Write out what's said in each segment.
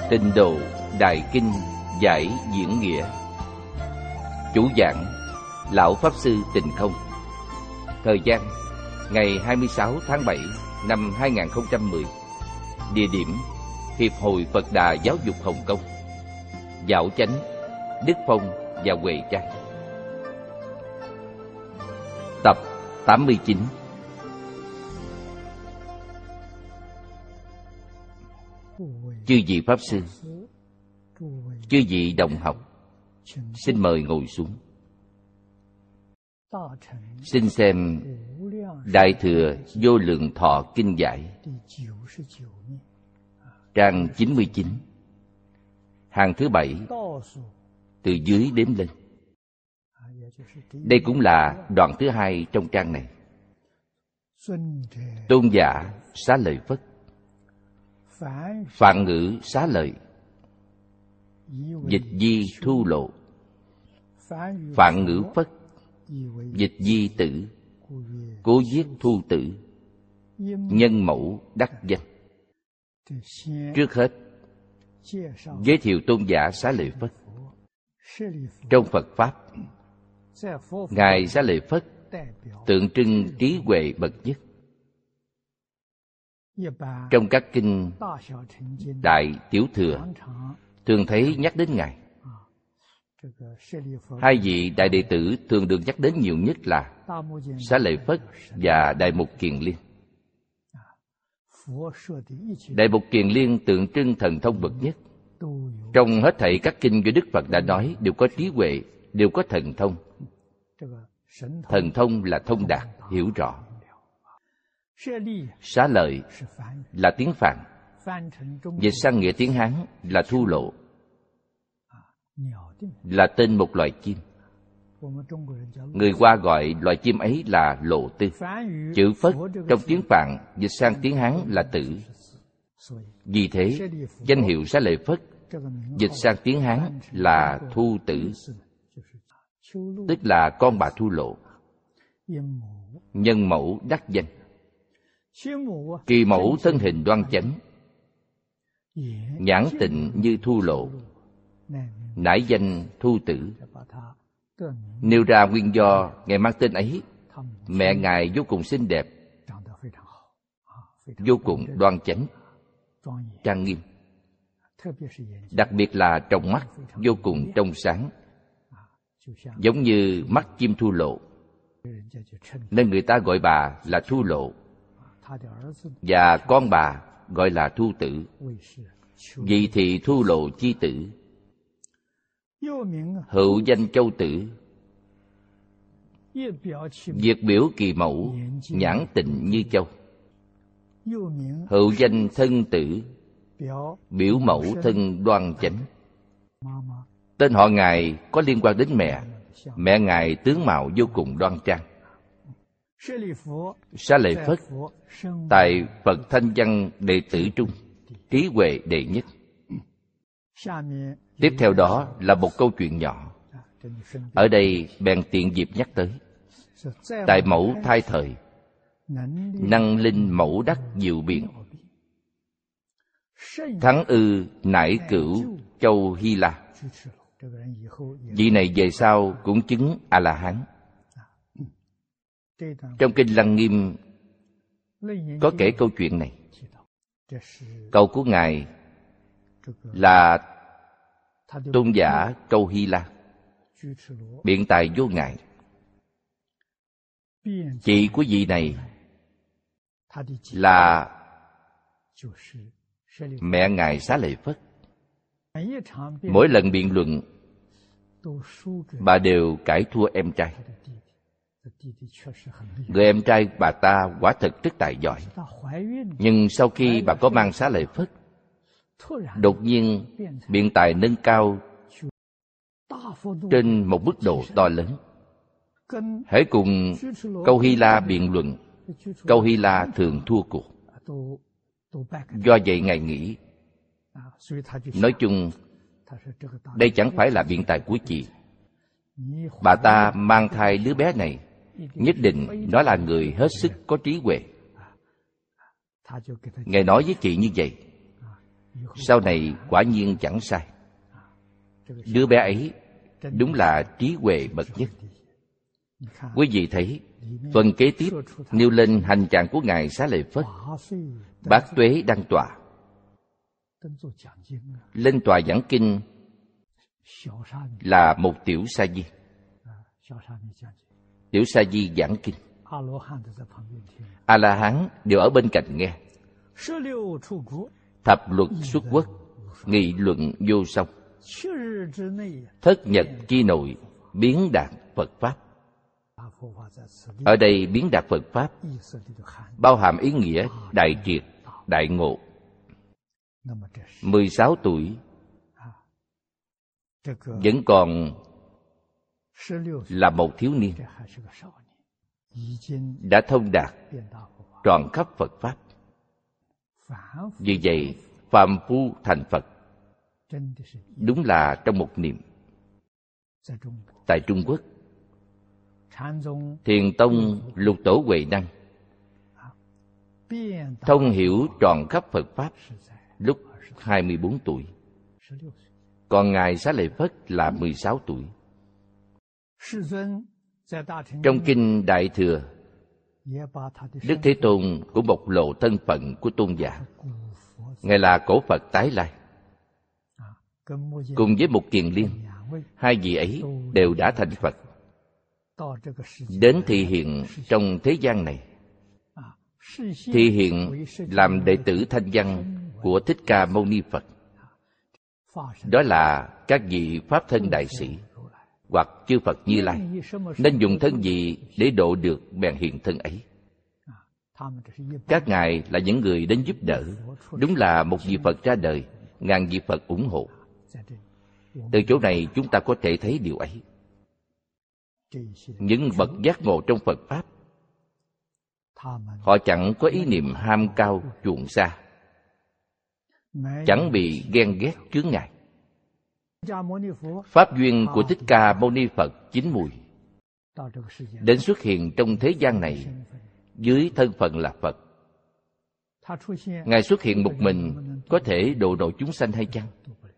Tịnh Độ Đại Kinh Giải Diễn Nghĩa. Chủ giảng Lão Pháp Sư Tịnh Không. Thời gian ngày 26 tháng 7 năm 2010. Địa điểm Hiệp hội Phật Đà Giáo dục Hồng Kông. Dạo Chánh, Đức Phong và Huệ Trang. Tập 89. Chư vị Pháp Sư, chư vị đồng học, xin mời ngồi xuống. Xin xem Đại Thừa Vô Lượng Thọ Kinh Giải, trang 99, hàng thứ 7, từ dưới đếm lên. Đây cũng là đoạn thứ 2 trong trang này. Tôn giả xá lợi Phất, phạn ngữ xá lợi, dịch di thu lộ. Phạn ngữ Phất, dịch di tử, cố viết thu tử, nhân mẫu đắc danh. Trước hết, giới thiệu tôn giả xá lợi Phất. Trong Phật Pháp, Ngài xá lợi Phất tượng trưng trí huệ bậc nhất. Trong các kinh Đại Tiểu Thừa thường thấy nhắc đến Ngài. Hai vị đại đệ tử thường được nhắc đến nhiều nhất là Xá lợi Phất và Đại Mục Kiền Liên. Đại Mục Kiền Liên tượng trưng thần thông bậc nhất. Trong hết thảy các kinh do Đức Phật đã nói đều có trí huệ, đều có thần thông. Thần thông là thông đạt, hiểu rõ. Xá lợi là tiếng Phạn, dịch sang nghĩa tiếng Hán là thu lộ, là tên một loài chim. Người Hoa gọi loài chim ấy là lộ tư. Chữ Phất trong tiếng Phạn dịch sang tiếng Hán là tử. Vì thế, danh hiệu xá lợi Phất dịch sang tiếng Hán là thu tử, tức là con bà thu lộ. Nhân mẫu đắc danh. Kỳ mẫu thân hình đoan chánh, nhãn tịnh như thu lộ, nải danh thu tử. Nêu ra nguyên do Ngài mang tên ấy. Mẹ Ngài vô cùng xinh đẹp, vô cùng đoan chánh, trang nghiêm. Đặc biệt là trong mắt vô cùng trong sáng, giống như mắt chim thu lộ, nên người ta gọi bà là thu lộ, và con bà gọi là thu tử. Vì thì thu lộ chi tử. Hữu danh châu tử, việt biểu kỳ mẫu, nhãn tịnh như châu. Hữu danh thân tử, biểu mẫu thân đoan chánh. Tên họ Ngài có liên quan đến mẹ. Mẹ Ngài tướng mạo vô cùng đoan trang. Xá lợi Phất tại Phật thanh văn đệ tử trung, trí huệ đệ nhất. Tiếp theo đó là một câu chuyện nhỏ. Ở đây bèn tiện dịp nhắc tới. Tại mẫu thai thời, năng linh mẫu đắc diệu biện. Thắng ư nải cửu châu Hy La. Vị này về sau cũng chứng A-la-hán. Trong kinh Lăng Nghiêm có kể câu chuyện này. Câu của Ngài là tôn giả Châu Hy La, biện tài vô ngại. Chị của vị này là mẹ Ngài Xá lợi Phất. Mỗi lần biện luận, bà đều cãi thua em trai. Người em trai bà ta quả thật rất tài giỏi. Nhưng sau khi bà có mang Xá lợi Phất, đột nhiên biện tài nâng cao trên một mức độ to lớn. Hễ cùng Câu Hy La biện luận, Câu Hy La thường thua cuộc. Do vậy Ngài nghĩ, nói chung đây chẳng phải là biện tài của chị. Bà ta mang thai đứa bé này, nhất định nó là người hết sức có trí huệ. Ngài nói với chị như vậy. sau này quả nhiên chẳng sai. Đứa bé ấy đúng là trí huệ bậc nhất. Quý vị thấy, phần kế tiếp nêu lên hành trạng của Ngài Xá Lợi Phất. Bát Tuế đăng tọa, lên tòa giảng kinh là một tiểu sa di. Tiểu sa di giảng kinh, A-la-hán đều ở bên cạnh nghe. Thập luật xuất quốc, nghị luận vô song. Thất nhật chi nội, biến đạt Phật Pháp. Ở đây biến đạt Phật Pháp bao hàm ý nghĩa đại triệt, đại ngộ. 16 tuổi vẫn còn là một thiếu niên, đã thông đạt trọn khắp Phật Pháp. Vì vậy, phàm phu thành Phật đúng là trong một niệm. Tại Trung Quốc, Thiền Tông Lục Tổ Huệ Năng thông hiểu trọn khắp Phật Pháp lúc 24 tuổi. Còn Ngài Xá Lợi Phất là 16 tuổi. Trong Kinh Đại Thừa, Đức Thế Tôn cũng bộc lộ thân phận của tôn giả. Ngài là cổ Phật tái lai. Cùng với Mục Kiền Liên, hai vị ấy đều đã thành Phật. Đến thị hiện trong thế gian này, thị hiện làm đệ tử thanh văn của Thích Ca Mâu Ni Phật. Đó là các vị Pháp thân đại sĩ hoặc chư Phật Như Lai, nên dùng thân gì để độ được bèn hiện thân ấy. Các ngài là những người đến giúp đỡ. Đúng là một vị Phật ra đời, ngàn vị Phật ủng hộ. Từ chỗ này chúng ta có thể thấy điều ấy. Những bậc giác ngộ trong Phật Pháp, họ chẳng có ý niệm ham cao chuộng xa, chẳng bị ghen ghét chướng ngại. Pháp duyên của Thích Ca Mâu Ni Phật chín mùi, đến xuất hiện trong thế gian này dưới thân phận là Phật. Ngài xuất hiện một mình có thể độ nổi chúng sanh hay chăng?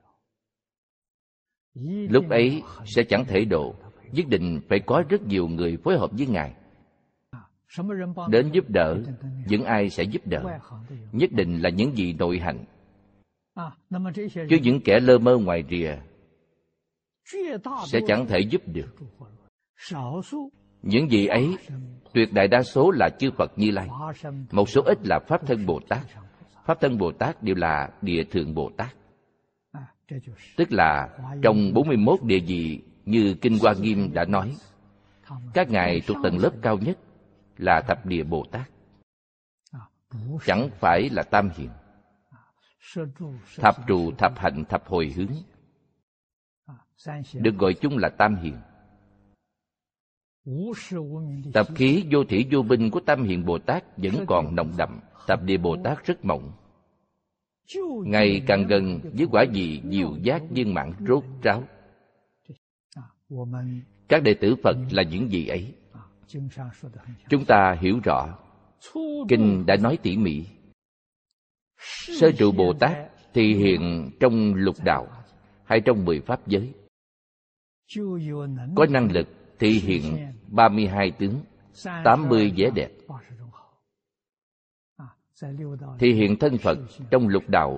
Lúc ấy sẽ chẳng thể độ, nhất định phải có rất nhiều người phối hợp với Ngài. Đến giúp đỡ, những ai sẽ giúp đỡ? Nhất định là những gì nội hành. Chứ những kẻ lơ mơ ngoài rìa sẽ chẳng thể giúp được. Những gì ấy, tuyệt đại đa số là chư Phật Như Lai. Một số ít là Pháp Thân Bồ Tát. Pháp Thân Bồ Tát đều là Địa Thượng Bồ Tát. Tức là trong 41 địa vị như Kinh Hoa Nghiêm đã nói, các ngài thuộc tầng lớp cao nhất là Thập Địa Bồ Tát, chẳng phải là Tam Hiền. Thập trụ, thập hạnh, thập hồi hướng được gọi chung là Tam Hiền. Tập khí vô thủy vô binh của Tam Hiền Bồ Tát vẫn còn nồng đậm, Thập Địa Bồ Tát rất mỏng. Ngày càng gần với quả vị diệu giác viên mãn rốt ráo. Các đệ tử Phật là những gì ấy? Chúng ta hiểu rõ. Kinh đã nói tỉ mỉ. Sơ trụ Bồ Tát thì hiện trong lục đạo hay trong 10 pháp giới, có năng lực thì hiện 32 tướng, 80 vẻ đẹp. Thì hiện thân Phật trong lục đạo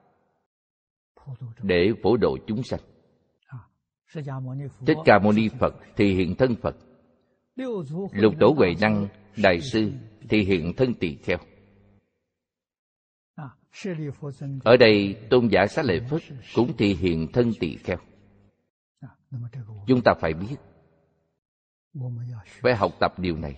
để phổ độ chúng sanh. Thích Ca Mâu Ni Phật thì hiện thân Phật. Lục Tổ Huệ Năng Đại Sư thì hiện thân tỳ kheo. Ở đây tôn giả Xá Lợi Phất cũng thì hiện thân tỳ kheo. Chúng ta phải biết, phải học tập điều này.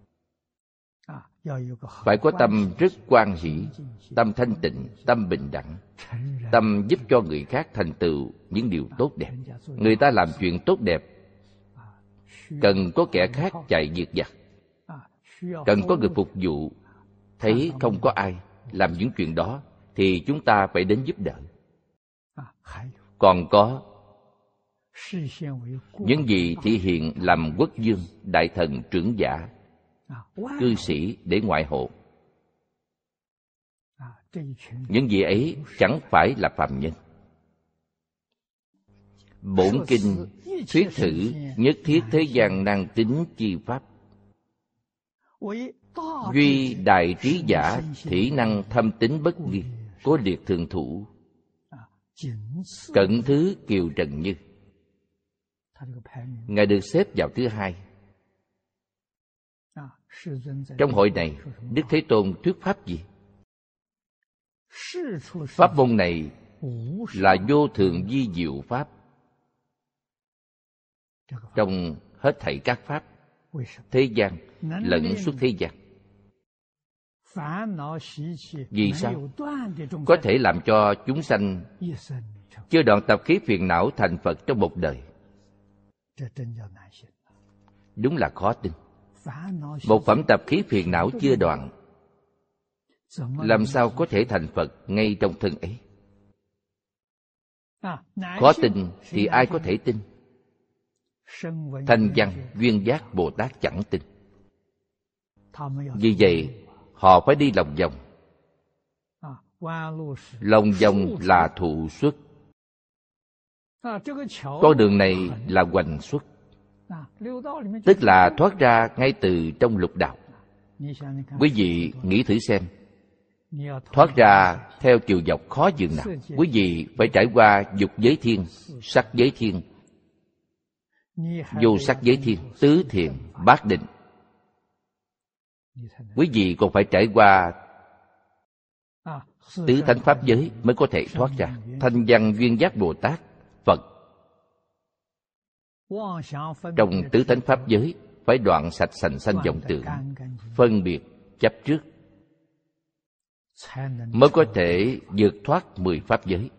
Phải có tâm rất hoan hỷ, tâm thanh tịnh, tâm bình đẳng, tâm giúp cho người khác thành tựu những điều tốt đẹp. Người ta làm chuyện tốt đẹp, cần có kẻ khác chạy việc vặt, cần có người phục vụ. Thấy không có ai làm những chuyện đó thì chúng ta phải đến giúp đỡ. Còn có những gì thị hiện làm quốc vương, đại thần, trưởng giả, cư sĩ để ngoại hộ. Những vị ấy chẳng phải là phàm nhân. Bổn kinh thuyết thử nhất thiết thế gian năng tính chi pháp, duy đại trí giả thỉ năng thâm tín bất nghi, cố liệt thượng thủ, cận thứ kiều trần như. Ngài được xếp vào thứ hai. Trong hội này, Đức Thế Tôn thuyết pháp gì? Pháp môn này là vô thượng vi diệu pháp trong hết thảy các pháp thế gian lẫn suốt thế gian. Vì sao? Có thể làm cho chúng sanh chưa đoạn tập khí phiền não thành Phật trong một đời. Đúng là khó tin. Một phẩm tập khí phiền não chưa đoạn, làm sao có thể thành Phật ngay trong thân ấy? Khó tin thì ai có thể tin? Thanh Văn Duyên Giác Bồ Tát chẳng tin. Vì vậy họ phải đi lòng vòng. Lòng vòng là thụ xuất. Con đường này là hoành xuất, tức là thoát ra ngay từ trong lục đạo. Quý vị nghĩ thử xem, thoát ra theo chiều dọc khó dường nào. Quý vị phải trải qua dục giới thiên, sắc giới thiên, vô sắc giới thiên, tứ thiền, bát định. Quý vị còn phải trải qua tứ thánh pháp giới mới có thể thoát ra. Thanh Văn Duyên Giác Bồ Tát Phật trong tứ thánh pháp giới phải đoạn sạch sành sanh vọng tưởng, phân biệt chấp trước, mới có thể vượt thoát 10 pháp giới.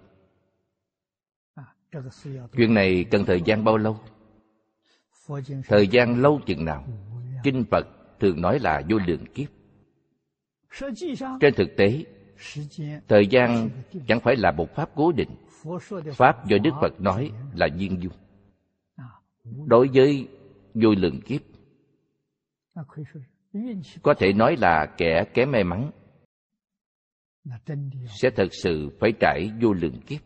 Chuyện này cần thời gian bao lâu? Thời gian lâu chừng nào? Kinh Phật thường nói là vô lượng kiếp. Trên thực tế, thời gian chẳng phải là một pháp cố định. Pháp do Đức Phật nói là viên dung. Đối với vô lượng kiếp, có thể nói là kẻ kém may mắn sẽ thật sự phải trải vô lượng kiếp.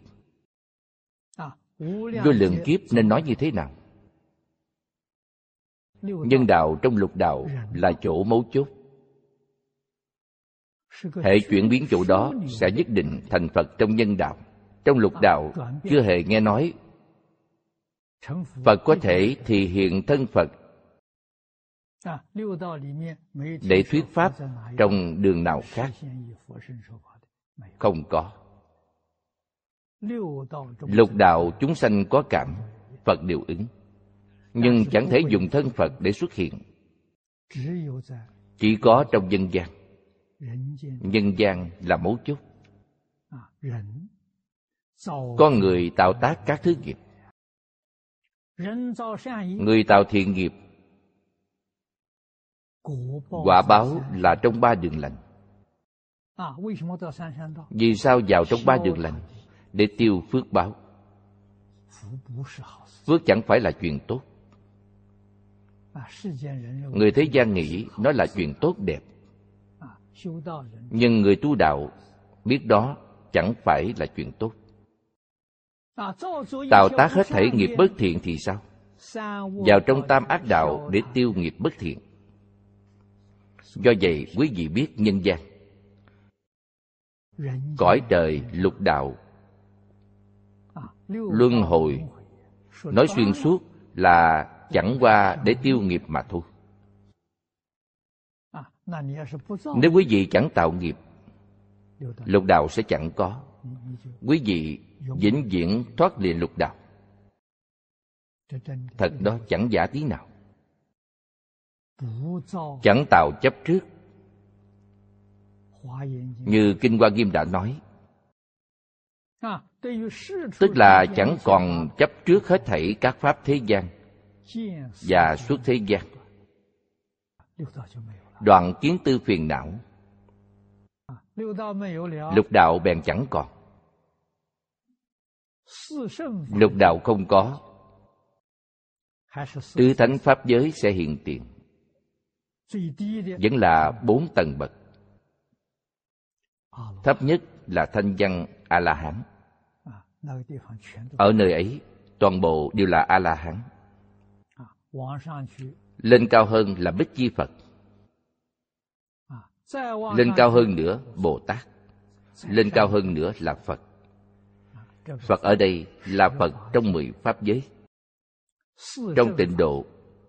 Vô lượng kiếp nên nói như thế nào? Nhân đạo trong lục đạo là chỗ mấu chốt. Hệ chuyển biến chỗ đó sẽ nhất định thành Phật trong nhân đạo. Trong lục đạo chưa hề nghe nói Phật có thể thì hiện thân Phật để thuyết pháp trong đường nào khác. Không có. Lục đạo chúng sanh có cảm, Phật đều ứng, nhưng chẳng thể dùng thân Phật để xuất hiện. Chỉ có trong nhân gian. Nhân gian là mấu chốt. Con người tạo tác các thứ nghiệp. Người tạo thiện nghiệp, quả báo là trong ba đường lành. Vì sao vào trong ba đường lành? Để tiêu phước báo. Phước chẳng phải là chuyện tốt. Người thế gian nghĩ nó là chuyện tốt đẹp, nhưng người tu đạo biết đó chẳng phải là chuyện tốt. Tạo tác hết thảy nghiệp bất thiện thì sao? Vào trong tam ác đạo để tiêu nghiệp bất thiện. Do vậy quý vị biết nhân gian, cõi trời lục đạo, luân hồi, nói xuyên suốt là chẳng qua để tiêu nghiệp mà thôi. Nếu quý vị chẳng tạo nghiệp, lục đạo sẽ chẳng có. Quý vị vĩnh viễn thoát lìa lục đạo. Thật đó chẳng giả tí nào. Chẳng tạo chấp trước. Như Kinh Hoa Nghiêm đã nói, tức là chẳng còn chấp trước hết thảy các pháp thế gian và suốt thế gian. Đoạn kiến tư phiền não, lục đạo bèn chẳng còn. Lục đạo không có, tứ thánh pháp giới sẽ hiện tiền. Vẫn là 4 tầng bậc. thấp nhất là thanh văn A-la-hán. Ở nơi ấy toàn bộ đều là A-la-hán. Lên cao hơn là Bích Chi Phật. Lên cao hơn nữa Bồ Tát. Lên cao hơn nữa là Phật. Phật ở đây là Phật trong 10 pháp giới. Trong tịnh độ,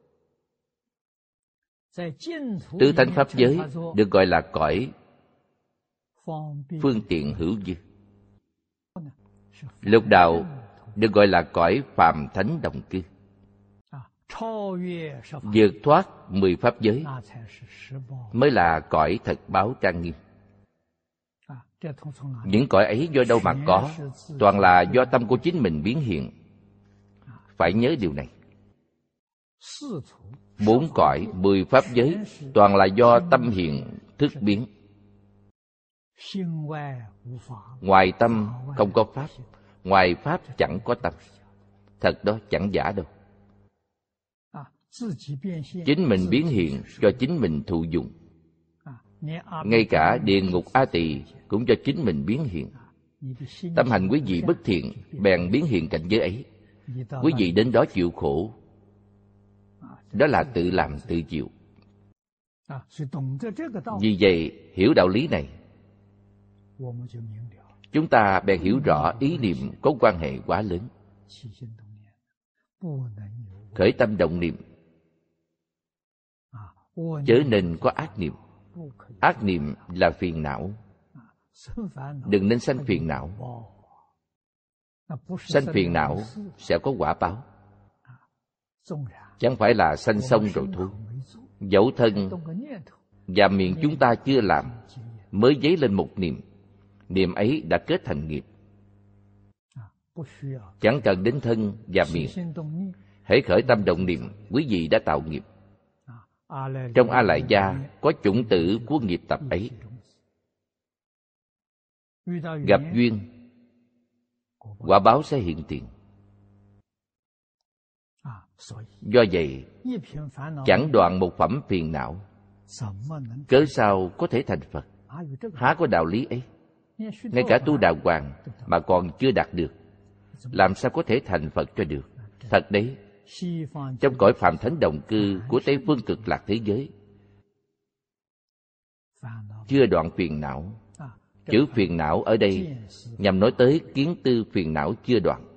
tứ thánh pháp giới được gọi là cõi phương tiện hữu dư. Lục đạo được gọi là cõi phàm thánh đồng cư. Vượt thoát 10 pháp giới mới là cõi thật báo trang nghiêm. Những cõi ấy do đâu mà có? Toàn là do tâm của chính mình biến hiện. Phải nhớ điều này. 4 cõi 10 pháp giới toàn là do tâm hiện thức biến. Ngoài tâm không có pháp, ngoài pháp chẳng có tâm. Thật đó, chẳng giả đâu. Chính mình biến hiện cho chính mình thụ dụng. Ngay cả địa ngục A Tỳ cũng cho chính mình biến hiện. Tâm hành quý vị bất thiện, bèn biến hiện cảnh giới ấy. Quý vị đến đó chịu khổ, đó là tự làm tự chịu. Vì vậy, hiểu đạo lý này, chúng ta bèn hiểu rõ ý niệm có quan hệ quá lớn. Khởi tâm động niệm, chớ nên có ác niệm. Ác niệm là phiền não. Đừng nên sanh phiền não. Sanh phiền não sẽ có quả báo. Chẳng phải là sanh xong rồi thôi. Dẫu thân và miệng chúng ta chưa làm, mới dấy lên một niệm, niệm ấy đã kết thành nghiệp. Chẳng cần đến thân và miệng, hễ khởi tâm động niệm, quý vị đã tạo nghiệp. Trong A Lại Gia có chủng tử của nghiệp tập ấy. Gặp duyên, quả báo sẽ hiện tiền. Do vậy, chẳng đoạn một phẩm phiền não, cớ sao có thể thành Phật? Há có đạo lý ấy? Ngay cả tu đà hoàng mà còn chưa đạt được, làm sao có thể thành Phật cho được? Thật đấy, trong cõi phàm thánh đồng cư của Tây Phương Cực Lạc thế giới, chưa đoạn phiền não. Chữ phiền não ở đây nhằm nói tới kiến tư phiền não chưa đoạn.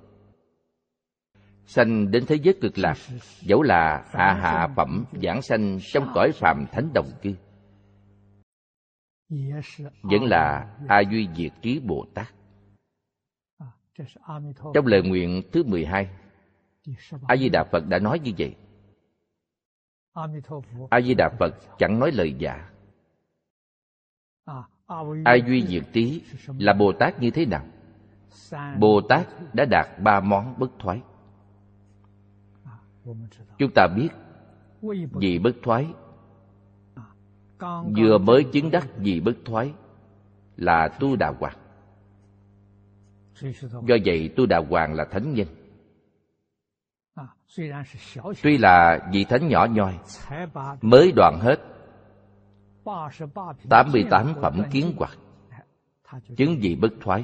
Sanh đến thế giới cực lạc, dẫu là hạ phẩm giảng sanh trong cõi phàm thánh đồng cư, vẫn là A Duy Diệt Trí Bồ Tát. Trong lời nguyện thứ 12, A Di Đà Phật đã nói như vậy. A Di Đà Phật chẳng nói lời giả. A Duy Diệt Trí là Bồ Tát như thế nào? Bồ Tát đã đạt 3 món bất thoái. Chúng ta biết vị bất thoái, vừa mới chứng đắc vị bất thoái là Tu Đà Hoàng. Do vậy Tu Đà Hoàng là thánh nhân. Tuy là vị thánh nhỏ nhoi, mới đoạn hết 88 phẩm kiến hoặc, chứng vị bất thoái.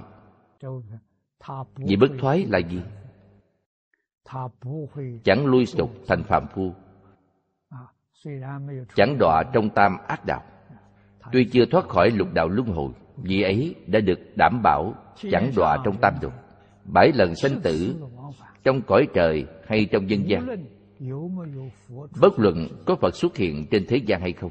Vị bất thoái là gì? Chẳng lui sụp thành phàm phu, chẳng đọa trong tam ác đạo. Tuy chưa thoát khỏi lục đạo luân hồi, vị ấy đã được đảm bảo chẳng đọa trong tam dục, 7 lần sanh tử trong cõi trời hay trong nhân gian. Bất luận có Phật xuất hiện trên thế gian hay không,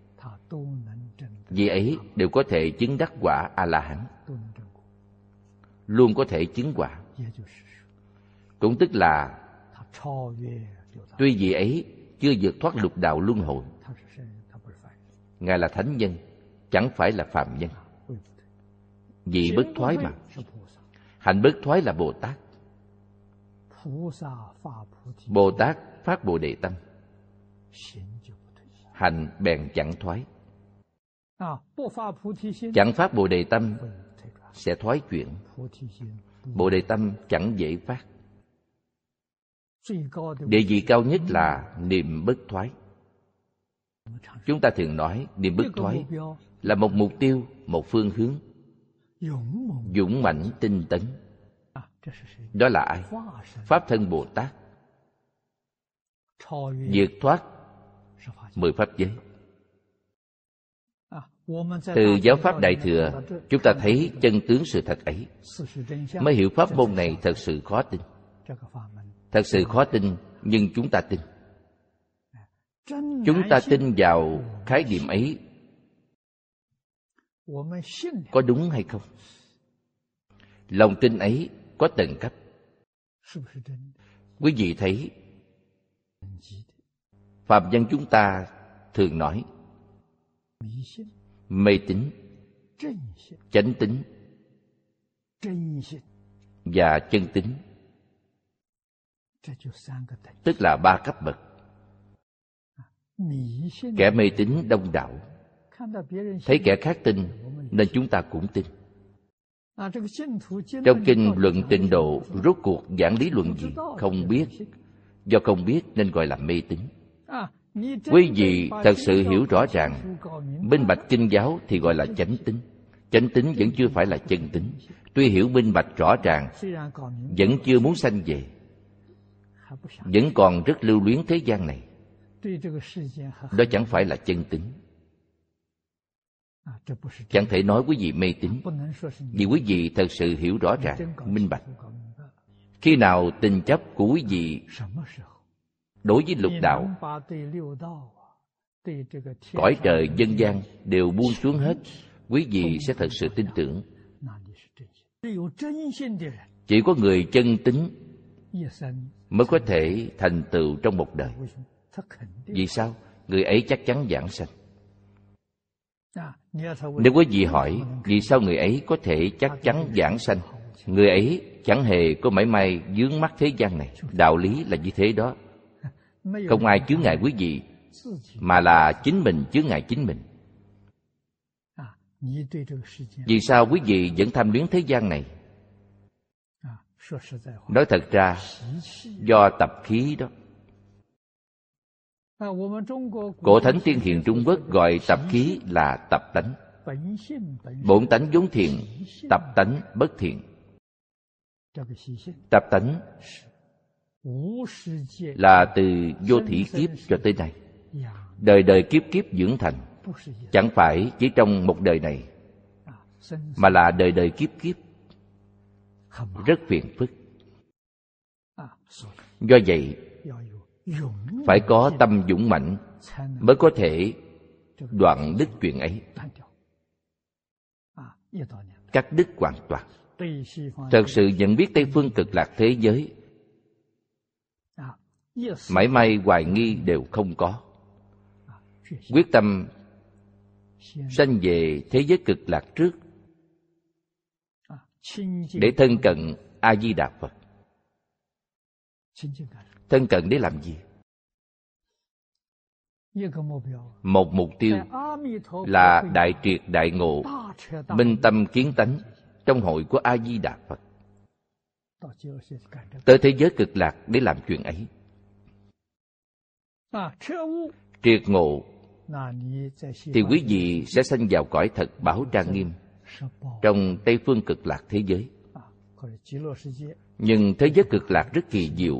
vị ấy đều có thể chứng đắc quả A-la-hán, luôn có thể chứng quả. Cũng tức là tuy vị ấy chưa vượt thoát lục đạo luân hồi, Ngài là thánh nhân, chẳng phải là phàm nhân. Vị bất thoái mà. Hạnh bất thoái là Bồ Tát. Bồ Tát phát Bồ Đề Tâm, hành bèn chẳng thoái. Chẳng phát Bồ Đề Tâm sẽ thoái chuyển. Bồ Đề Tâm chẳng dễ phát. Địa vị cao nhất là niệm bất thoái. Chúng ta thường nói niệm bất thoái là một mục tiêu, một phương hướng. dũng mãnh tinh tấn. Đó là ai? Pháp Thân Bồ Tát, vượt thoát 10 pháp giới. Từ giáo pháp Đại Thừa, chúng ta thấy chân tướng sự thật ấy, mới hiểu pháp môn này thật sự khó tin. Thật sự khó tin, nhưng chúng ta tin. Chúng ta tin vào khái niệm ấy có đúng hay không? Lòng tin ấy có tầng cấp. Quý vị thấy phạm nhân chúng ta thường nói mê tín, chánh tín và chân tín, tức là 3 cấp bậc. Kẻ mê tín đông đảo, thấy kẻ khác tin nên chúng ta cũng tin. Trong kinh luận tịnh độ, rốt cuộc giảng lý luận gì? Không biết. Do không biết nên gọi là mê tín. Quý vị thật sự hiểu rõ ràng, minh bạch kinh giáo thì gọi là chánh tín. Chánh tín vẫn chưa phải là chân tín. Tuy hiểu minh bạch rõ ràng, vẫn chưa muốn sanh về, vẫn còn rất lưu luyến thế gian này. Đó chẳng phải là chân tín. Chẳng thể nói quý vị mê tín, vì quý vị thật sự hiểu rõ ràng, minh bạch. Khi nào tình chấp của quý vị đối với lục đạo, cõi trời dân gian đều buông xuống hết, quý vị sẽ thật sự tin tưởng. Chỉ có người chân tín mới có thể thành tựu trong một đời. Vì sao? Người ấy chắc chắn giảng sanh. Nếu quý vị hỏi vì sao người ấy có thể chắc chắn giảng sanh, người ấy chẳng hề có mảy may vướng mắc thế gian này. Đạo lý là như thế đó. Không ai chướng ngại quý vị, mà là chính mình chướng ngại chính mình. Vì sao quý vị vẫn tham luyến thế gian này? Nói thật ra, do tập khí đó. Cổ Thánh Tiên Hiền Trung Quốc gọi tập khí là tập tánh. Bổn tánh vốn thiện, tập tánh bất thiện. Tập tánh là từ vô thỉ kiếp cho tới nay, đời đời kiếp kiếp dưỡng thành. Chẳng phải chỉ trong một đời này, mà là đời đời kiếp kiếp. Rất phiền phức. Do vậy, phải có tâm dũng mạnh mới có thể đoạn đứt chuyện ấy, cắt đứt hoàn toàn. Thật sự nhận biết Tây Phương Cực Lạc thế giới, mảy may hoài nghi đều không có. Quyết tâm sanh về thế giới cực lạc trước, để thân cận A Di Đà Phật. Thân cận để làm gì? Một mục tiêu là đại triệt đại ngộ, minh tâm kiến tánh trong hội của A Di Đà Phật. Tới thế giới cực lạc để làm chuyện ấy. Triệt ngộ thì quý vị sẽ sanh vào cõi thật bảo trang nghiêm trong Tây Phương Cực Lạc thế giới. Nhưng thế giới cực lạc rất kỳ diệu.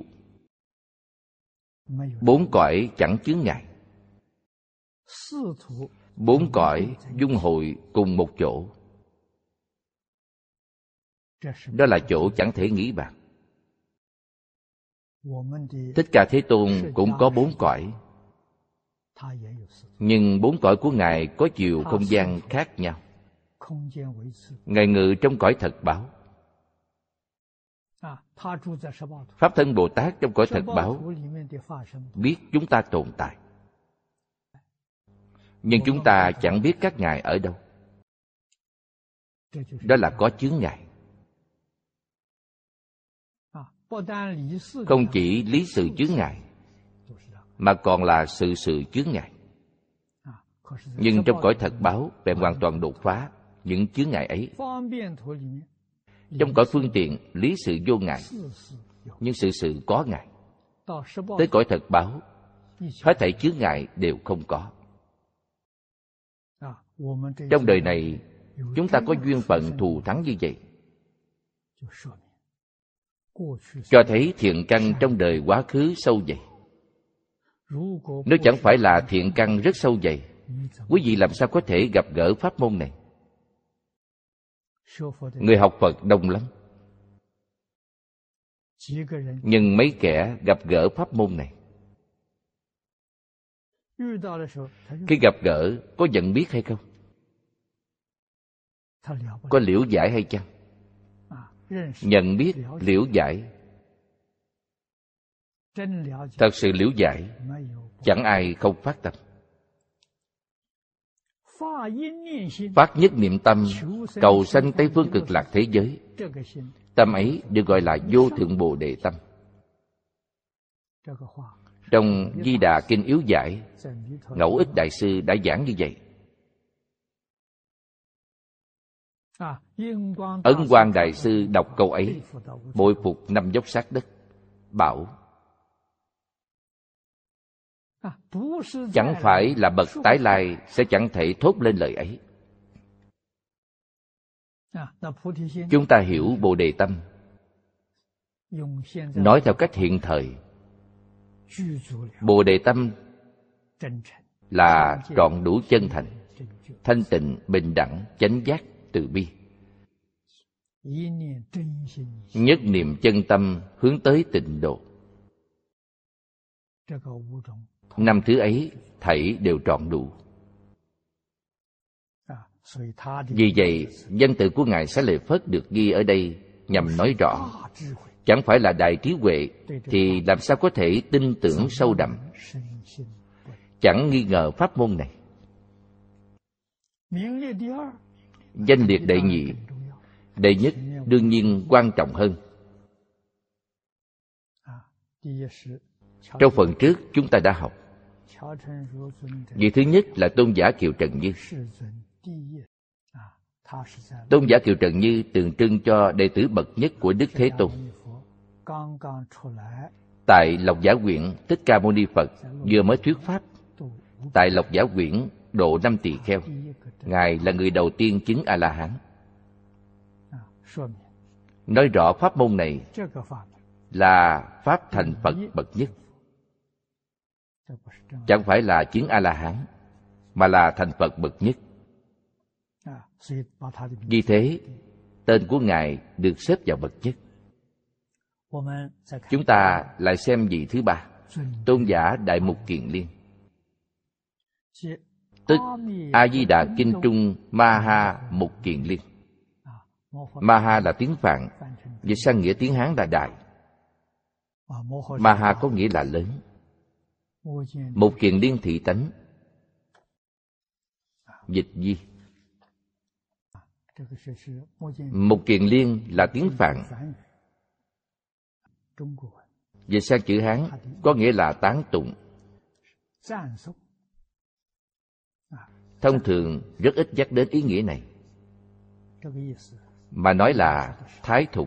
4 cõi chẳng chướng ngại. 4 cõi dung hội cùng một chỗ. Đó là chỗ chẳng thể nghĩ bàn. Thích Ca Thế Tôn cũng có 4 cõi. Nhưng 4 cõi của Ngài có chiều không gian khác nhau. Ngài ngự trong cõi thật báo. Pháp Thân Bồ Tát trong cõi thật báo biết chúng ta tồn tại. Nhưng chúng ta chẳng biết các ngài ở đâu. Đó là có chướng ngại. Không chỉ lý sự chướng ngại, mà còn là sự chướng ngại. Nhưng trong cõi thật báo bèn hoàn toàn đột phá những chướng ngại ấy. Trong cõi phương tiện lý sự vô ngại, nhưng sự có ngại. Tới cõi thật báo, hết thảy chướng ngại đều không có. Trong đời này chúng ta có duyên phận thù thắng như vậy, cho thấy thiện căn trong đời quá khứ sâu dày. Nếu chẳng phải là thiện căn rất sâu dày, quý vị làm sao có thể gặp gỡ pháp môn này? Người học Phật đông lắm, nhưng mấy kẻ gặp gỡ pháp môn này, khi gặp gỡ có nhận biết hay không? Có liễu giải hay chăng? Nhận biết, liễu giải. Thật sự liễu giải, chẳng ai không phát tâm. Phát nhất niệm tâm, cầu sanh Tây Phương Cực Lạc thế giới. Tâm ấy được gọi là vô thượng Bồ Đề tâm. Trong Di Đà Kinh Yếu Giải, Ngẫu Ích Đại Sư đã giảng như vậy. Ấn Quang Đại Sư đọc câu ấy, bội phục năm dốc sát đất, bảo: chẳng phải là bậc tái lai sẽ chẳng thể thốt lên lời ấy. Chúng ta hiểu Bồ Đề tâm, nói theo cách hiện thời, Bồ Đề tâm là trọn đủ chân thành, thanh tịnh, bình đẳng, chánh giác, từ bi. Nhất niệm chân tâm hướng tới tịnh độ. Năm thứ ấy thảy đều trọn đủ. Vì vậy, danh tự của Ngài Xá Lợi Phất được ghi ở đây nhằm nói rõ, chẳng phải là đại trí huệ thì làm sao có thể tin tưởng sâu đậm, chẳng nghi ngờ pháp môn này. Danh liệt đệ nhị, đệ nhất đương nhiên quan trọng hơn. Trong phần trước chúng ta đã học, vị thứ nhất là Tôn giả Kiều Trần Như. Tôn giả Kiều Trần Như tượng trưng cho đệ tử bậc nhất của Đức Thế Tôn. Tại Lộc Giả Quyển, Thích Ca Mâu Ni Phật vừa mới thuyết pháp. Tại Lộc Giả Quyển độ 5 tỳ kheo, Ngài là người đầu tiên chứng A-la-hán. Nói rõ pháp môn này là pháp thành Phật bậc nhất, chẳng phải là chứng A-la-hán, mà là thành Phật bậc nhất. Vì thế, tên của Ngài được xếp vào bậc nhất. Chúng ta lại xem vị thứ ba, Tôn giả Đại Mục Kiền Liên, tức A-di-đà Kinh Trung Ma-ha Mục Kiền Liên. Ma-ha là tiếng Phạn, dịch sang nghĩa tiếng Hán là đại. Ma-ha có nghĩa là lớn. Mục Kiền Liên thị tánh, dịch di. Mục Kiền Liên là tiếng Phạn, dịch sang chữ Hán có nghĩa là tán tụng. Thông thường rất ít nhắc đến ý nghĩa này, mà nói là thái thục,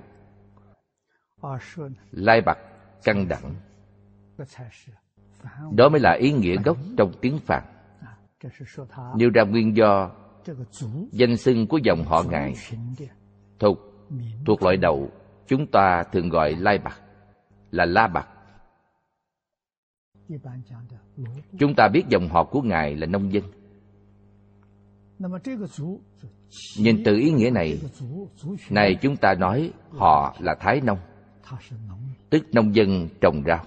lai bặt, căng đẳng. Đó mới là ý nghĩa gốc trong tiếng Phạn. Nêu ra nguyên do danh xưng của dòng họ Ngài. Thục thuộc loại đậu, chúng ta thường gọi lai bặt là la bặt. Chúng ta biết dòng họ của Ngài là nông dân. Nhìn từ ý nghĩa này chúng ta nói họ là Thái Nông, tức nông dân trồng rau.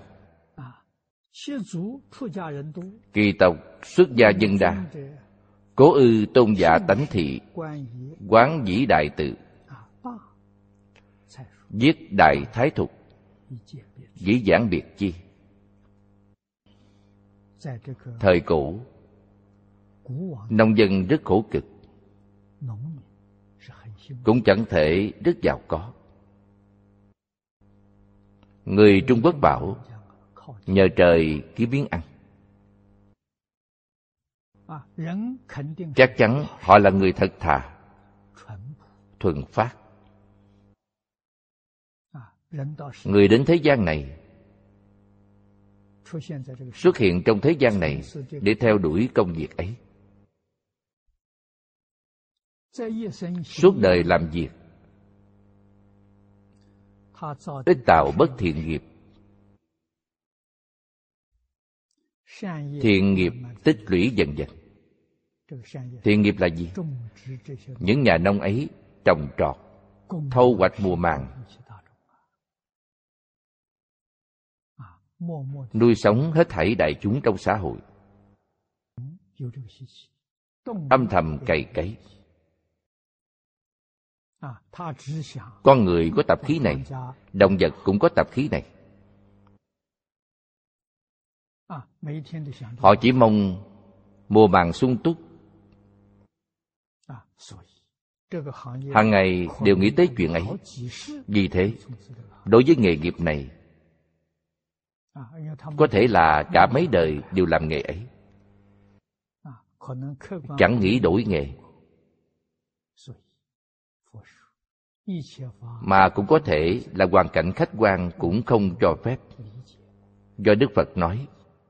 Kỳ tộc xuất gia dân đa, cố ư tôn giả tánh thị, quán dĩ đại tự, viết đại thái thục, dĩ giảng biệt chi. Thời cổ, nông dân rất khổ cực, cũng chẳng thể rất giàu có. Người Trung Quốc bảo nhờ trời kiếm miếng ăn. Chắc chắn họ là người thật thà, thuần phát. Người đến thế gian này, xuất hiện trong thế gian này để theo đuổi công việc ấy. suốt đời làm việc, ít tạo bất thiện nghiệp. Thiện nghiệp tích lũy dần dần. Thiện nghiệp là gì? Những nhà nông ấy trồng trọt, thâu hoạch mùa màng, nuôi sống hết thảy đại chúng trong xã hội, âm thầm cày cấy. Con người có tập khí này, động vật cũng có tập khí này. Họ chỉ mong mùa màng sung túc, hàng ngày đều nghĩ tới chuyện ấy. Vì thế, đối với nghề nghiệp này, có thể là cả mấy đời đều làm nghề ấy, chẳng nghĩ đổi nghề. Mà cũng có thể là hoàn cảnh khách quan cũng không cho phép. Do Đức Phật nói,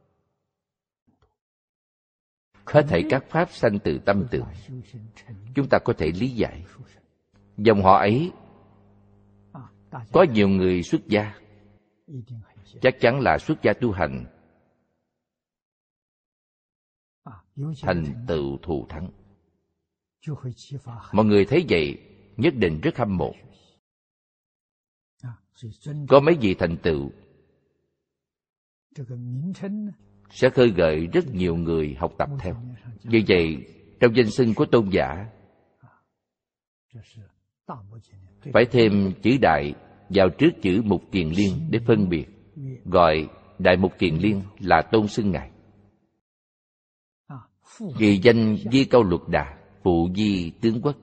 hết thảy các pháp sanh từ tâm tưởng. Chúng ta có thể lý giải. Dòng họ ấy có nhiều người xuất gia, chắc chắn là xuất gia tu hành, thành tựu thù thắng. Mọi người thấy vậy nhất định rất hâm mộ. Có mấy vị thành tựu sẽ khơi gợi rất nhiều người học tập theo. Vì vậy, trong danh xưng của tôn giả phải thêm chữ đại vào trước chữ Mục Kiền Liên để phân biệt. Gọi Đại Mục Kiền Liên là tôn xưng ngài. Kỳ danh Di Câu Luật Đà, phụ di tướng quốc.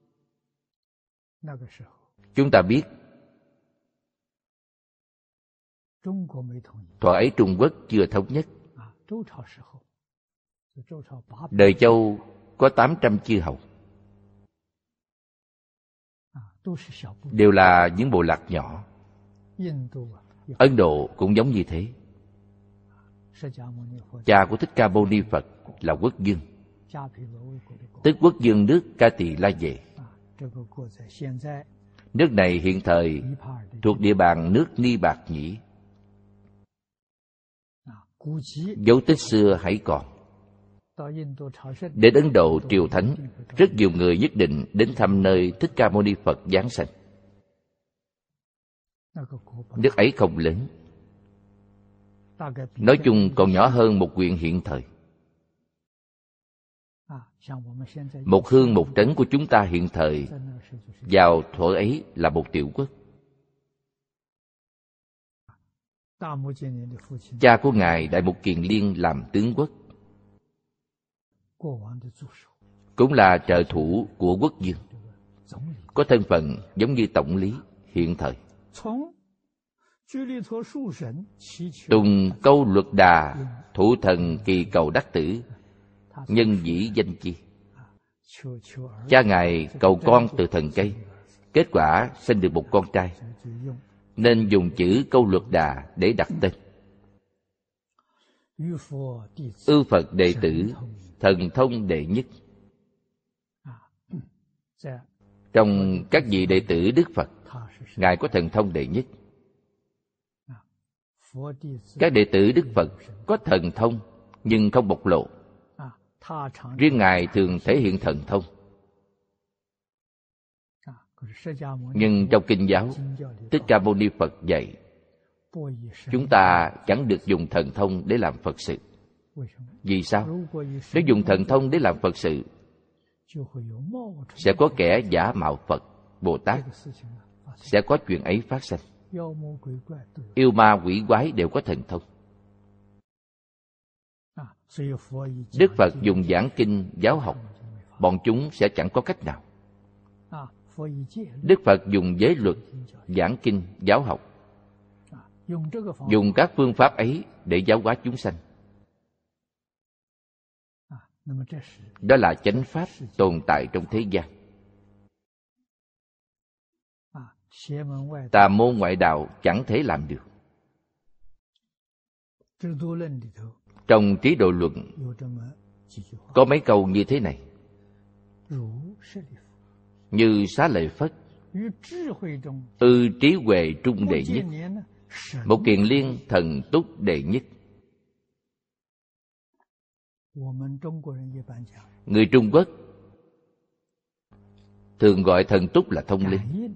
Chúng ta biết thuở ấy Trung Quốc chưa thống nhất. Đời Châu có 800 chư hầu, đều là những bộ lạc nhỏ. Ấn Độ cũng giống như thế. Cha của Thích Ca Mâu Ni Phật là Quốc Dương, tức Quốc Dương nước Ca Tỳ La Vệ. Nước này hiện thời thuộc địa bàn nước Ni Bạc Nhĩ. Dấu tích xưa hãy còn. Đến Ấn Độ triều thánh, rất nhiều người nhất định đến thăm nơi Thích Ca Mâu Ni Phật giáng sanh. Nước ấy không lớn, nói chung còn nhỏ hơn một huyện hiện thời. Một hương một trấn của chúng ta hiện thời vào thuở ấy là một tiểu quốc. Cha của ngài Đại Mục Kiền Liên làm tướng quốc, cũng là trợ thủ của Quốc Dương, có thân phận giống như tổng lý hiện thời. Tùng Câu Luật Đà, thủ thần kỳ cầu đắc tử, nhân dĩ danh chi. Cha ngài cầu con từ thần cây, kết quả sinh được một con trai, nên dùng chữ Câu Luật Đà để đặt tên. Ư Phật đệ tử, thần thông đệ nhất. Trong các vị đệ tử Đức Phật, ngài có thần thông đệ nhất. Các đệ tử Đức Phật có thần thông nhưng không bộc lộ. Riêng ngài thường thể hiện thần thông. Nhưng trong kinh giáo, Thích Ca Mâu Ni Phật dạy chúng ta chẳng được dùng thần thông để làm Phật sự. Vì sao? Nếu dùng thần thông để làm Phật sự, sẽ có kẻ giả mạo Phật, Bồ Tát, sẽ có chuyện ấy phát sinh. Yêu ma quỷ quái đều có thần thông. Đức Phật dùng giảng kinh giáo học, bọn chúng sẽ chẳng có cách nào. Đức Phật dùng giới luật, giảng kinh giáo học, dùng các phương pháp ấy để giáo hóa chúng sanh. Đó là chánh pháp tồn tại trong thế gian. Tà môn ngoại đạo chẳng thể làm được. Trong Trí Độ Luận có mấy câu như thế này: Như Xá Lợi Phất, trí huệ trung đệ nhất, Một Kiền Liên thần túc đệ nhất. Người Trung Quốc thường gọi thần túc là thông linh,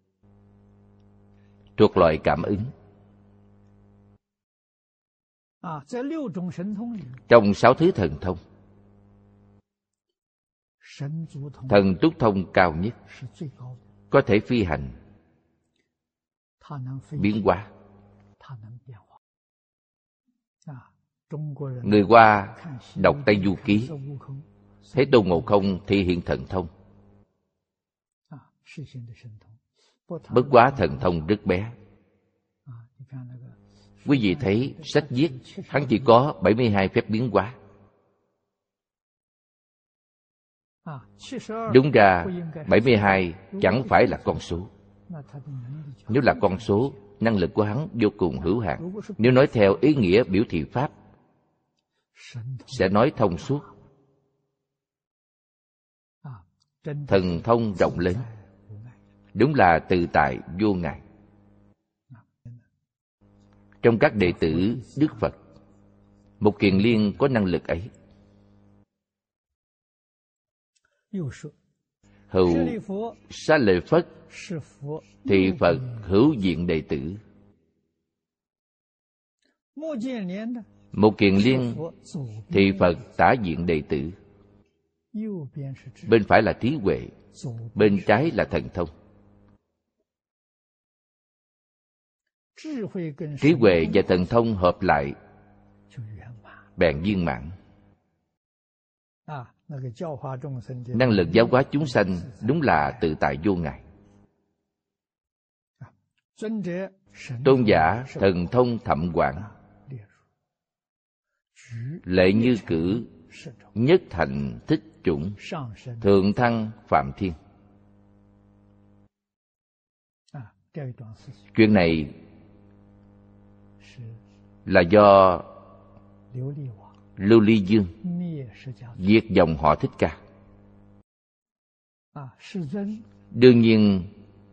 thuộc loại cảm ứng. Trong 6 thứ thần thông, thần túc thông cao nhất, có thể phi hành, biến hóa. Người Hoa đọc Tây Du Ký, thấy Tôn Ngộ Không thể hiện thần thông. Bất quá thần thông rất bé. Quý vị thấy sách viết hắn chỉ có 72 phép biến hóa. Đúng ra 72 chẳng phải là con số. Nếu là con số, năng lực của hắn vô cùng hữu hạn. Nếu nói theo ý nghĩa biểu thị pháp, sẽ nói thông suốt. Thần thông rộng lớn, đúng là tự tại vô ngại. Trong các đệ tử Đức Phật, Một Kiền Liên có năng lực ấy. Hữu Xá Lợi Phất thì Phật hữu diện đệ tử. Một Kiền Liên thì Phật tả diện đệ tử. Bên phải là trí huệ, bên trái là thần thông. Trí huệ và thần thông hợp lại bèn viên mãn. Năng lực giáo hóa chúng sanh đúng là tự tại vô ngại. Tôn giả thần thông thậm quảng, lệ như cử, nhất thành thích chủng, thượng thăng phạm thiên. Chuyện này là do Lưu Ly Dương diệt dòng họ Thích Ca. Đương nhiên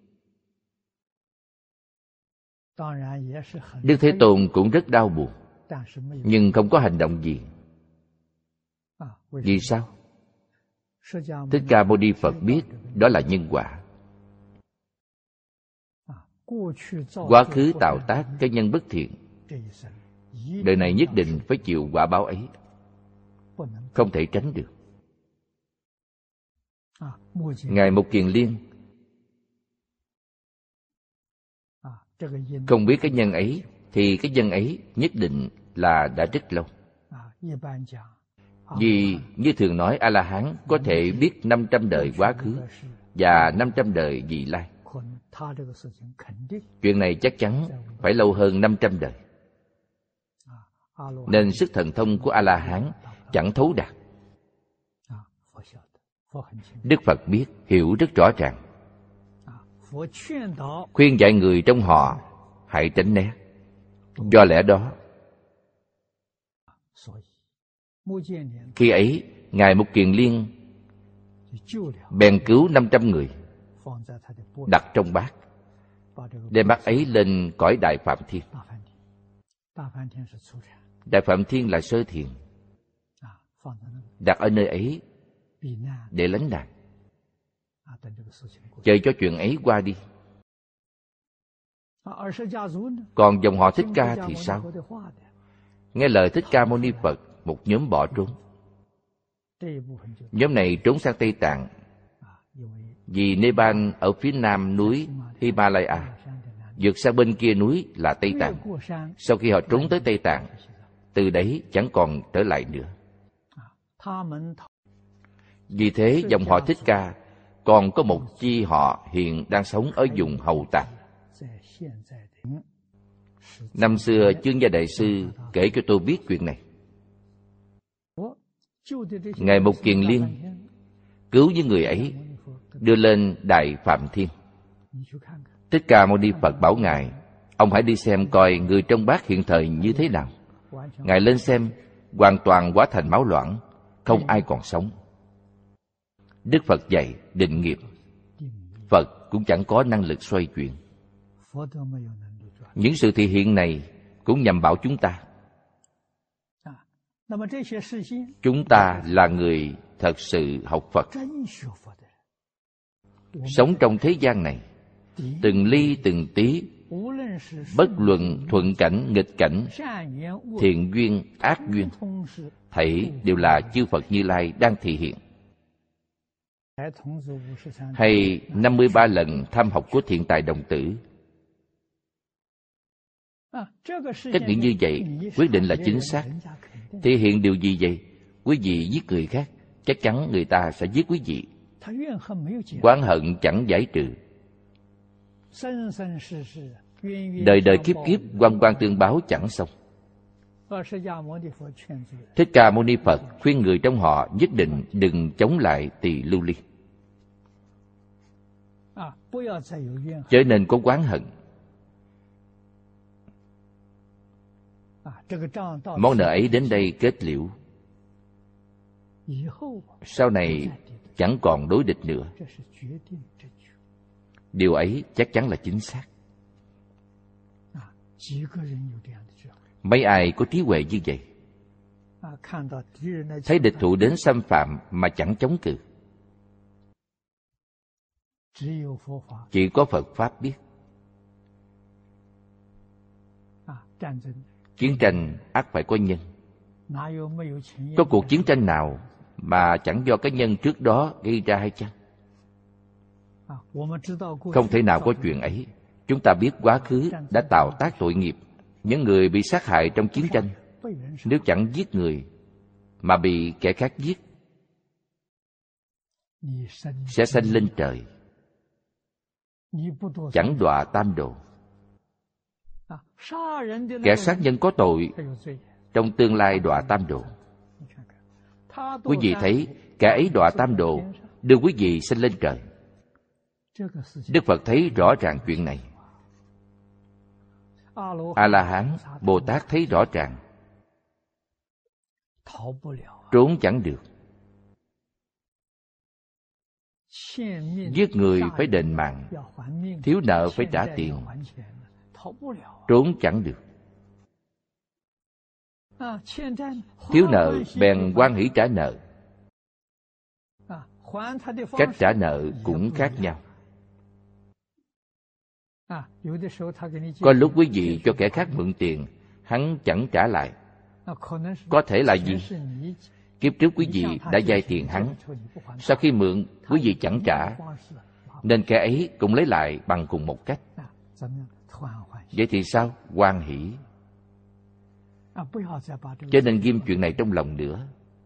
Đức Thế Tôn cũng rất đau buồn, nhưng không có hành động gì. Vì sao? Thích Ca Mâu Ni Phật biết đó là nhân quả. Quá khứ tạo tác cái nhân bất thiện, đời này nhất định phải chịu quả báo ấy, không thể tránh được. Ngài Một Kiền Liên không biết cái nhân ấy, thì cái nhân ấy nhất định là đã rất lâu. Vì như thường nói, A-la-hán có thể biết 500 đời quá khứ và 500 đời vị lai. Chuyện này chắc chắn phải lâu hơn 500 đời. Nên sức thần thông của A-la-hán chẳng thấu đạt. Đức Phật biết, hiểu rất rõ ràng. Khuyên dạy người trong họ hãy tránh né. Do lẽ đó, khi ấy Ngài Một Kiền Liên bèn cứu 500 người, đặt trong bát, đem bát ấy lên cõi Đại Phạm Thiên. Đại Phạm Thiên là sơ thiền, đặt ở nơi ấy để lánh nạn, chờ cho chuyện ấy qua đi. Còn dòng họ Thích Ca thì sao? Nghe lời Thích Ca Mâu Ni Phật, một nhóm bỏ trốn. Nhóm này trốn sang Tây Tạng, vì Nepal ở phía nam núi Himalaya, vượt sang bên kia núi là Tây Tạng. Sau khi họ trốn tới Tây Tạng, từ đấy chẳng còn trở lại nữa. Vì thế dòng họ Thích Ca còn có một chi họ hiện đang sống ở vùng Hầu Tạng. Năm xưa Chương Gia Đại Sư kể cho tôi biết chuyện này. Ngài Một Kiền Liên cứu những người ấy, đưa lên Đại Phạm Thiên. Thích Ca Mâu Ni Phật bảo Ngài, ông hãy đi xem coi người trong bát hiện thời như thế nào. Ngài lên xem, hoàn toàn hóa thành máu loãng, không ai còn sống. Đức Phật dạy định nghiệp. Phật cũng chẳng có năng lực xoay chuyển. Những sự thể hiện này cũng nhằm bảo chúng ta. Chúng ta là người thật sự học Phật, sống trong thế gian này, từng ly từng tí, bất luận thuận cảnh, nghịch cảnh, thiện duyên, ác duyên, thảy đều là chư Phật Như Lai đang thể hiện. Hay 53 lần tham học của Thiện Tài Đồng Tử. Cách nghĩ như vậy quyết định là chính xác. Thể hiện điều gì vậy? Quý vị giết người khác, chắc chắn người ta sẽ giết quý vị. Oán hận chẳng giải trừ, đời đời kiếp kiếp oan oan tương báo chẳng xong. Thích Ca Mâu Ni Phật khuyên người trong họ nhất định đừng chống lại tỳ lưu ly, chớ nên có oán hận. Món nợ ấy đến đây kết liễu, sau này chẳng còn đối địch nữa. Điều ấy chắc chắn là chính xác. Mấy ai có trí huệ như vậy? Thấy địch thủ đến xâm phạm mà chẳng chống cự. Chỉ có Phật Pháp biết. Chiến tranh ắt phải có nhân. Có cuộc chiến tranh nào mà chẳng do cái nhân trước đó gây ra hay chăng? Không thể nào có chuyện ấy. Chúng ta biết quá khứ đã tạo tác tội nghiệp. Những người bị sát hại trong chiến tranh, nếu chẳng giết người mà bị kẻ khác giết, sẽ sanh lên trời, chẳng đọa tam đồ. Kẻ sát nhân có tội, trong tương lai đọa tam đồ. Quý vị thấy kẻ ấy đọa tam đồ, đưa quý vị sanh lên trời. Đức Phật thấy rõ ràng chuyện này. A-la-hán, Bồ Tát thấy rõ ràng, trốn chẳng được. Giết người phải đền mạng, thiếu nợ phải trả tiền, trốn chẳng được. Thiếu nợ bèn hoan hỷ trả nợ. Cách trả nợ cũng khác nhau. Có lúc quý vị cho kẻ khác mượn tiền, hắn chẳng trả lại. Có thể là gì? Kiếp trước quý vị đã vay tiền hắn, sau khi mượn quý vị chẳng trả, nên kẻ ấy cũng lấy lại bằng cùng một cách. Vậy thì sao? Hoan hỷ. Cho nên ghim chuyện này trong lòng nữa.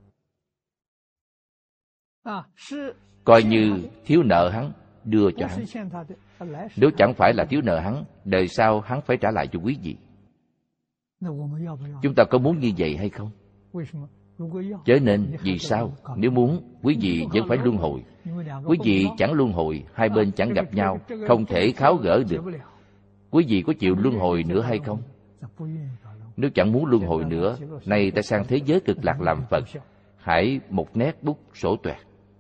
Coi như thiếu nợ hắn, đưa cho hắn. Nếu chẳng phải là thiếu nợ hắn, đời sau hắn phải trả lại cho quý vị. Chúng ta có muốn như vậy hay không? Chớ nên, vì sao? Nếu muốn, quý vị vẫn phải luân hồi. Quý vị chẳng luân hồi, hai bên chẳng gặp nhau, không thể tháo gỡ được. Quý vị có chịu luân hồi nữa hay không? Nếu chẳng muốn luân hồi nữa, nay ta sang thế giới cực lạc làm Phật, hãy một nét bút sổ toẹt.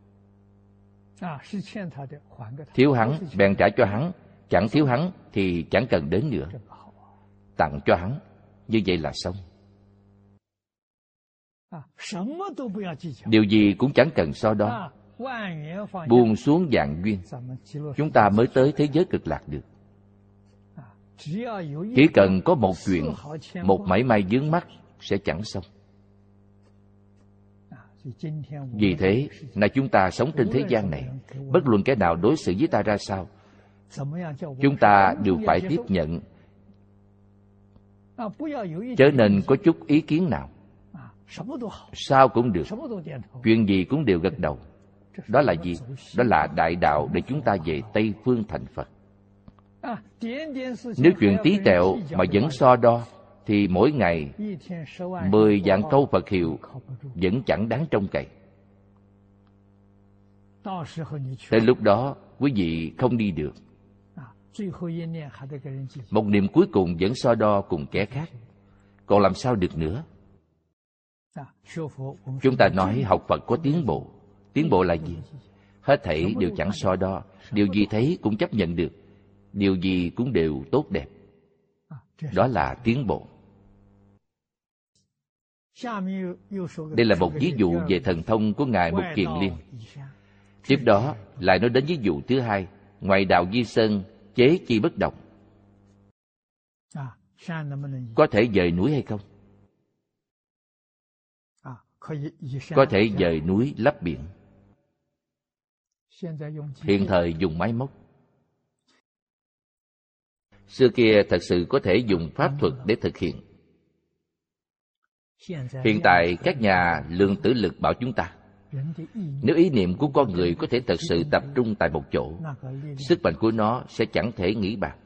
Thiếu hắn, bèn trả cho hắn. Chẳng thiếu hắn thì chẳng cần đến nữa. Tặng cho hắn, như vậy là xong. Điều gì cũng chẳng cần so đo. Buông xuống vạn duyên, chúng ta mới tới thế giới cực lạc được. Chỉ cần có một chuyện, một mảy may vướng mắc sẽ chẳng xong. Vì thế, là chúng ta sống trên thế gian này, bất luận kẻ nào đối xử với ta ra sao, chúng ta đều phải tiếp nhận. Chớ nên có chút ý kiến nào. Sao cũng được, chuyện gì cũng đều gật đầu. Đó là gì? Đó là đại đạo để chúng ta về Tây Phương thành Phật. Nếu chuyện tí tẹo mà vẫn so đo, thì mỗi ngày 10 vạn câu Phật hiệu vẫn chẳng đáng trông cậy. Tới lúc đó, quý vị không đi được. Một niệm cuối cùng vẫn so đo cùng kẻ khác, còn làm sao được nữa? Chúng ta nói học Phật có tiến bộ. Tiến bộ là gì? Hết thảy đều chẳng so đo, điều gì thấy cũng chấp nhận được, điều gì cũng đều tốt đẹp. Đó là tiến bộ. Đây là một ví dụ về thần thông của Ngài Mục Kiền Liên. Tiếp đó lại nói đến ví dụ thứ hai, ngoại đạo Di Sơn chế chi bất động. Có thể dời núi hay không? Có thể dời núi lấp biển. Hiện thời dùng máy móc. Xưa kia thật sự có thể dùng pháp thuật để thực hiện. Hiện tại các nhà lượng tử lực bảo chúng ta, nếu ý niệm của con người có thể thật sự tập trung tại một chỗ, sức mạnh của nó sẽ chẳng thể nghĩ bàn.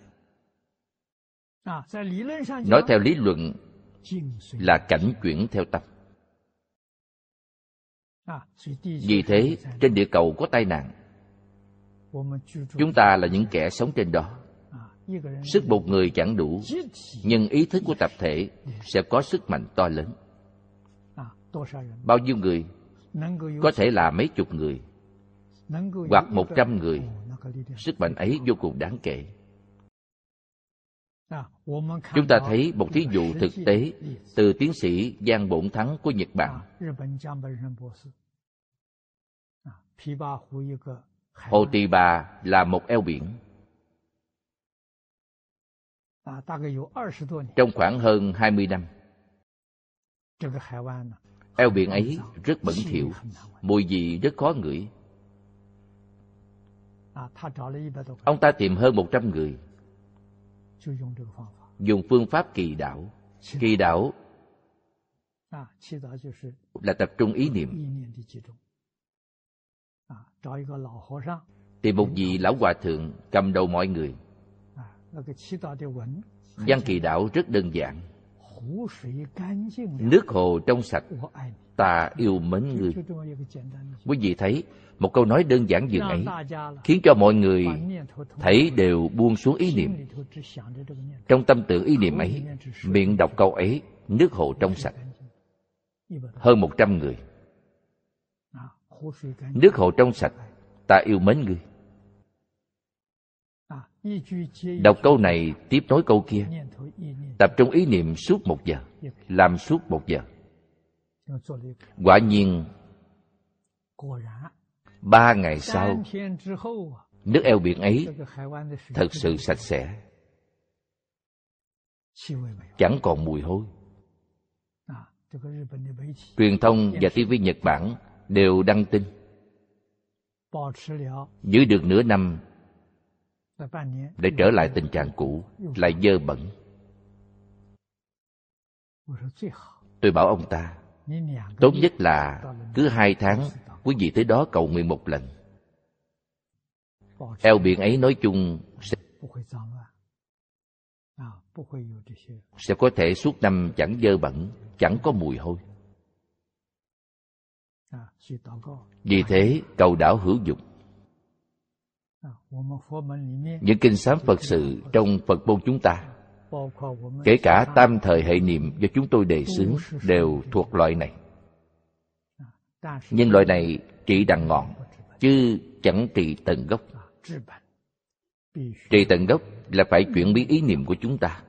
Nói theo lý luận là cảnh chuyển theo tâm. Vì thế trên địa cầu có tai nạn. Chúng ta là những kẻ sống trên đó. Sức một người chẳng đủ, nhưng ý thức của tập thể sẽ có sức mạnh to lớn. Bao nhiêu người? Có thể là mấy chục người, hoặc 100 người. Sức mạnh ấy vô cùng đáng kể. Chúng ta thấy một thí dụ thực tế từ tiến sĩ Giang Bổn Thắng của Nhật Bản. Hồ Tỳ Bà là một eo biển. Trong khoảng hơn 20 năm, eo biển ấy rất bẩn thỉu, mùi vị rất khó ngửi. Ông ta tìm hơn 100 người, dùng phương pháp kỳ đảo. Kỳ đảo là tập trung ý niệm. Tìm một vị lão hòa thượng cầm đầu mọi người. Văn kỳ đảo rất đơn giản. Nước hồ trong sạch, ta yêu mến ngươi. Quý vị thấy một câu nói đơn giản dường ấy khiến cho mọi người thấy đều buông xuống ý niệm. Trong tâm tưởng ý niệm ấy, miệng đọc câu ấy, nước hồ trong sạch. Hơn 100 người. Nước hồ trong sạch, ta yêu mến ngươi. Đọc câu này tiếp nối câu kia, tập trung ý niệm suốt 1 giờ, làm suốt 1 giờ. Quả nhiên 3 ngày sau, nước eo biển ấy thật sự sạch sẽ, chẳng còn mùi hôi. Truyền thông và TV Nhật Bản đều đăng tin. Giữ được nửa năm để trở lại tình trạng cũ, lại dơ bẩn. Tôi bảo ông ta, tốt nhất là cứ 2 tháng quý vị tới đó cầu nguyện 1 lần. Eo biển ấy nói chung sẽ có thể suốt năm chẳng dơ bẩn, chẳng có mùi hôi. Vì thế cầu đảo hữu dụng. Những kinh sám Phật sự trong Phật môn chúng ta, kể cả tam thời hệ niệm do chúng tôi đề xướng, đều thuộc loại này. Nhưng loại này trị đằng ngọn, chứ chẳng trị tận gốc. Trị tận gốc là phải chuyển biến ý niệm của chúng ta,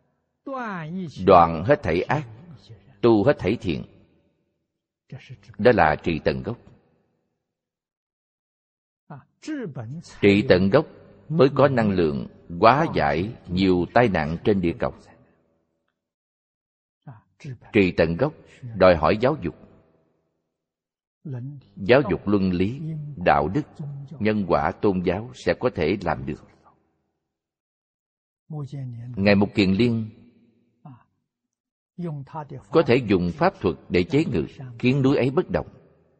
đoạn hết thảy ác, tu hết thảy thiện. Đó là trị tận gốc. Trị tận gốc mới có năng lượng hóa giải nhiều tai nạn trên địa cầu. Trị tận gốc đòi hỏi giáo dục. Giáo dục luân lý, đạo đức, nhân quả tôn giáo sẽ có thể làm được. Ngài Mục Kiền Liên có thể dùng pháp thuật để chế ngự, khiến núi ấy bất động.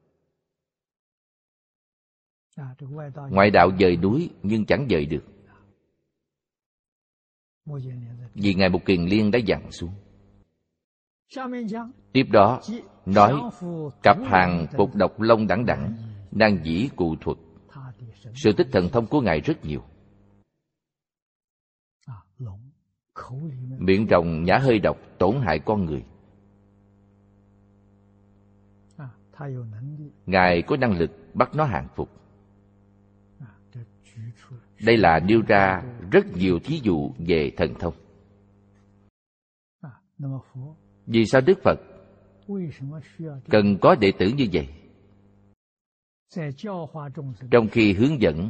Ngoại đạo dời núi nhưng chẳng dời được, vì Ngài Mục Kiền Liên đã dặn xuống. Tiếp đó nói cặp hàng phục độc long đẳng đẳng, nan dĩ cụ thuật. Sự tích thần thông của Ngài rất nhiều. Miệng rồng nhả hơi độc tổn hại con người. Ngài có năng lực bắt nó hàng phục. Đây là nêu ra rất nhiều thí dụ về thần thông. Vì sao Đức Phật cần có đệ tử như vậy? Trong khi hướng dẫn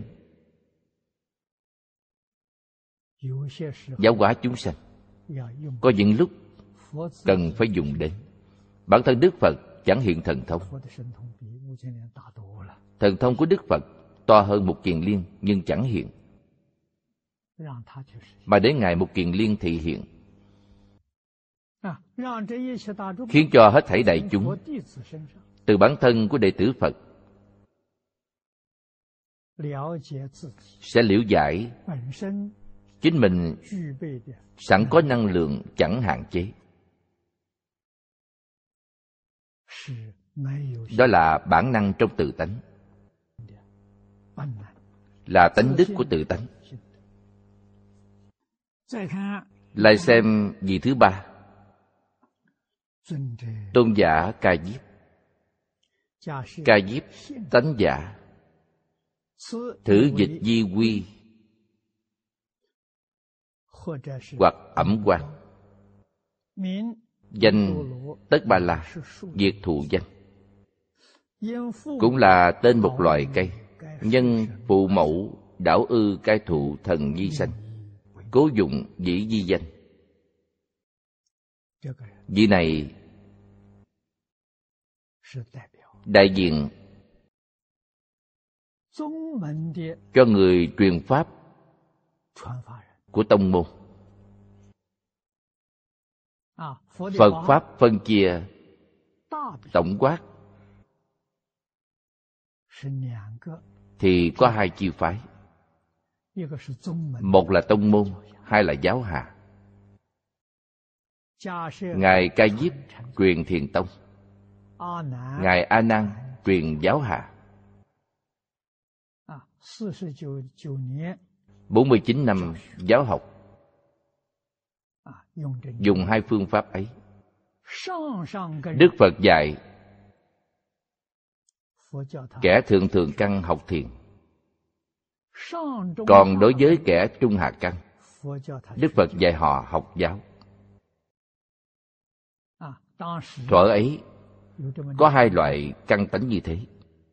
giáo hóa chúng sanh, có những lúc cần phải dùng đến. Bản thân Đức Phật chẳng hiện thần thông. Thần thông của Đức Phật to hơn Mục Kiền Liên nhưng chẳng hiện, mà để Ngài Mục Kiền Liên thị hiện, khiến cho hết thảy đại chúng từ bản thân của đệ tử Phật sẽ liễu giải chính mình sẵn có năng lượng chẳng hạn chế. Đó là bản năng trong tự tánh, là tánh đức của tự tánh. Lại xem vị thứ ba, tôn giả Ca Diếp. Ca Diếp tánh giả, thử dịch di quy hoặc ẩm quan, danh Tất Ba La, diệt thụ danh. Cũng là tên một loại cây, nhân phụ mẫu đảo ư cai thụ thần nhi sanh, cố dụng dĩ di danh. Vị này đại diện cho người truyền pháp của tông môn. Phật pháp phân chia tổng quát thì có hai chi phái. Một là tông môn, hai là giáo hạ. Ngài Ca Diếp truyền Thiền Tông, Ngài A Nan truyền giáo hạ. 49 năm giáo học, dùng hai phương pháp ấy. Đức Phật dạy kẻ thượng thượng căn học thiền, còn đối với kẻ trung hạ căn, Đức Phật dạy họ học giáo. Thuở ấy có hai loại căn tánh như thế.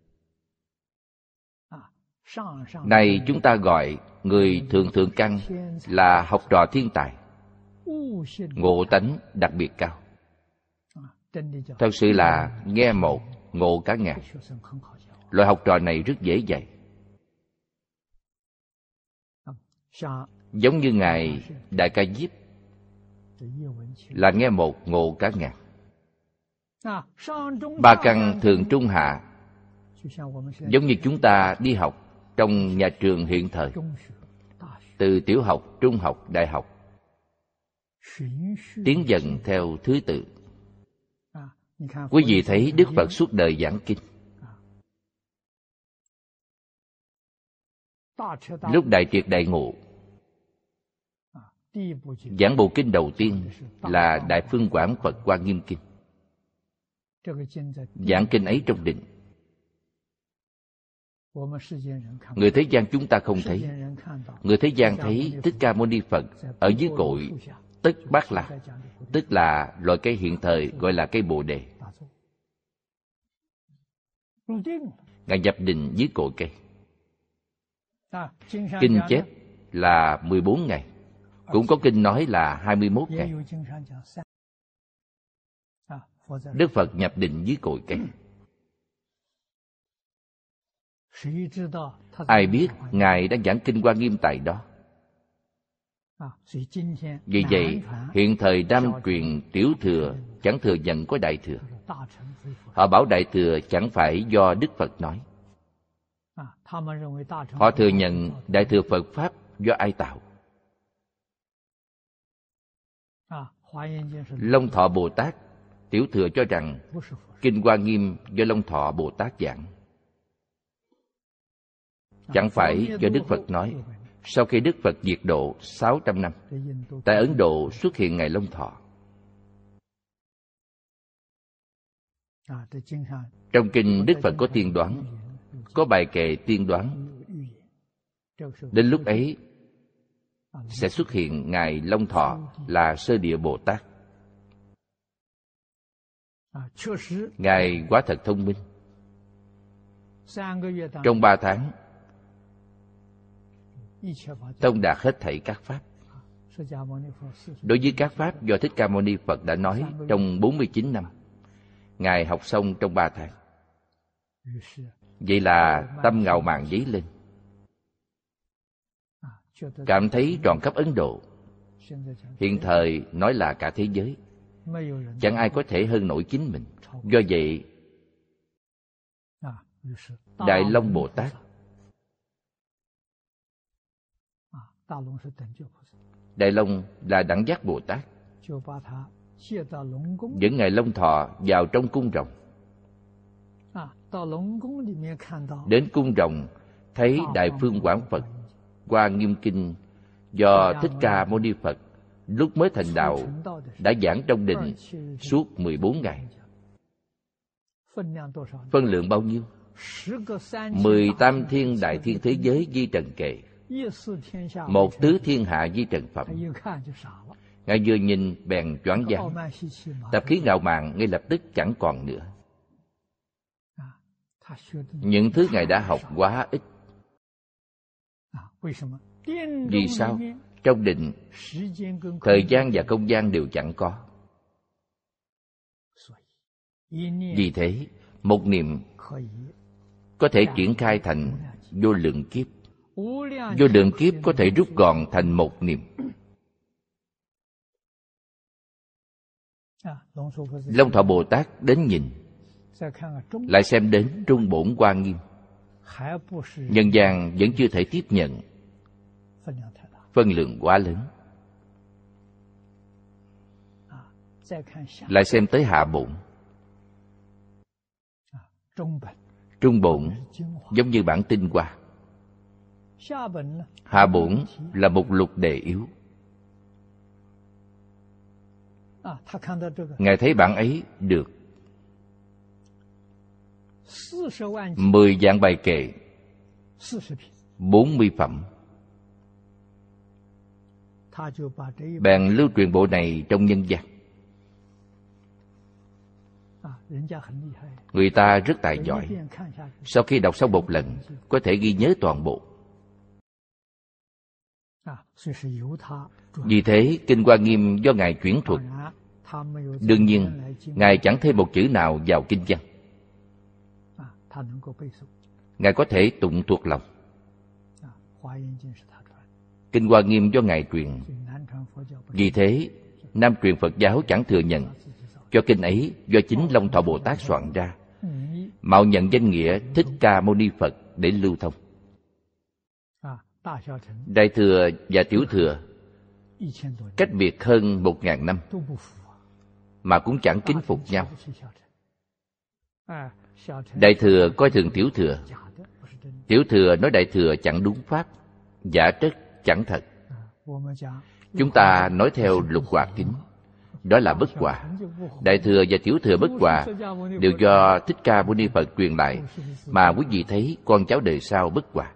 Này chúng ta gọi người thượng thượng căn là học trò thiên tài, ngộ tánh đặc biệt cao. Thật sự là nghe một ngộ cả ngàn. Loại học trò này rất dễ dạy. Giống như Ngài Đại Ca Diếp là nghe một ngộ cả ngàn. Ba căn thường trung hạ, giống như chúng ta đi học trong nhà trường hiện thời, từ tiểu học, trung học, đại học, tiến dần theo thứ tự. Quý vị thấy Đức Phật suốt đời giảng kinh. Lúc Đại Triệt Đại Ngộ, giảng bộ kinh đầu tiên là Đại Phương Quảng Phật Hoa Nghiêm Kinh. Giảng kinh ấy trong định, người thế gian chúng ta không thấy. Người thế gian thấy Thích Ca Mâu Ni Phật ở dưới cội Tất Bát La, tức là loại cây hiện thời gọi là cây Bồ Đề. Ngài nhập định dưới cội cây. Kinh chép là 14 ngày, cũng có kinh nói là 21 ngày. Đức Phật nhập định dưới cội cây. Ai biết Ngài đang giảng kinh Hoa Nghiêm tại đó. Vì vậy, hiện thời Nam truyền Tiểu Thừa chẳng thừa nhận có Đại Thừa. Họ bảo Đại Thừa chẳng phải do Đức Phật nói. Họ thừa nhận Đại Thừa Phật Pháp do ai tạo. Long Thọ Bồ Tát, Tiểu Thừa cho rằng kinh Hoa Nghiêm do Long Thọ Bồ Tát giảng, chẳng phải do Đức Phật nói. Sau khi Đức Phật diệt độ 600 năm, tại Ấn Độ xuất hiện Ngài Long Thọ. Trong kinh Đức Phật có tiên đoán, có bài kệ tiên đoán. Đến lúc ấy sẽ xuất hiện Ngài Long Thọ là Sơ Địa Bồ Tát. Ngài quả thật thông minh. Trong 3 tháng thông đạt hết thảy các pháp. Đối với các pháp do Thích Ca Mâu Ni Phật đã nói trong 49 năm, Ngài học xong trong 3 tháng. Vậy là tâm ngạo mạn dấy lên, cảm thấy tròn khắp Ấn Độ, hiện thời nói là cả thế giới, chẳng ai có thể hơn nổi chính mình. Do vậy Đại Long Bồ Tát, Đại Long là Đẳng Giác Bồ Tát, dẫn Ngài Long Thọ vào trong cung rồng. Đến cung rồng thấy Đại Phương Quảng Phật Hoa Nghiêm Kinh do Thích Ca Mâu Ni Phật lúc mới thành đạo đã giảng trong định suốt 14 ngày. Phân lượng bao nhiêu? 18 thiên đại thiên thế giới di trần kệ, 1 tứ thiên hạ di trần phẩm. Ngài vừa nhìn bèn choáng váng, tập khí ngạo mạn ngay lập tức chẳng còn nữa. Những thứ Ngài đã học quá ít. Vì sao? Trong định, thời gian và không gian đều chẳng có. Vì thế, một niệm có thể triển khai thành vô lượng kiếp. Vô lượng kiếp có thể rút gọn thành một niệm. Long Thọ Bồ Tát đến nhìn, lại xem đến Trung Bổn Hoa Nghiêm. Nhân gian vẫn chưa thể tiếp nhận, phân lượng quá lớn. Lại xem tới Hạ Bổn. Trung Bổn giống như bản tinh hoa. Hạ Bổn là một lục đề yếu. Ngài thấy bản ấy được 10 vạn bài kệ, 40 phẩm. Bèn lưu truyền bộ này trong nhân gian. Người ta rất tài giỏi, sau khi đọc xong một lần có thể ghi nhớ toàn bộ. Vì thế Kinh Hoa Nghiêm do Ngài chuyển thuật. Đương nhiên Ngài chẳng thêm một chữ nào vào kinh văn. Ngài có thể tụng thuộc lòng. Kinh Hoa Nghiêm do Ngài truyền. Vì thế Nam truyền Phật giáo chẳng thừa nhận cho kinh ấy do chính Long Thọ Bồ Tát soạn ra, mạo nhận danh nghĩa Thích Ca Mâu Ni Phật để lưu thông. Đại thừa và tiểu thừa cách biệt hơn 1000 năm mà cũng chẳng kính phục nhau. Đại thừa coi thường tiểu thừa, tiểu thừa nói đại thừa chẳng đúng pháp, giả trất chẳng thật. Chúng ta nói theo Lục Hòa Kính, đó là bất hòa. Đại thừa và tiểu thừa bất hòa đều do Thích Ca Mâu Ni Phật truyền lại, mà quý vị thấy con cháu đời sau bất hòa.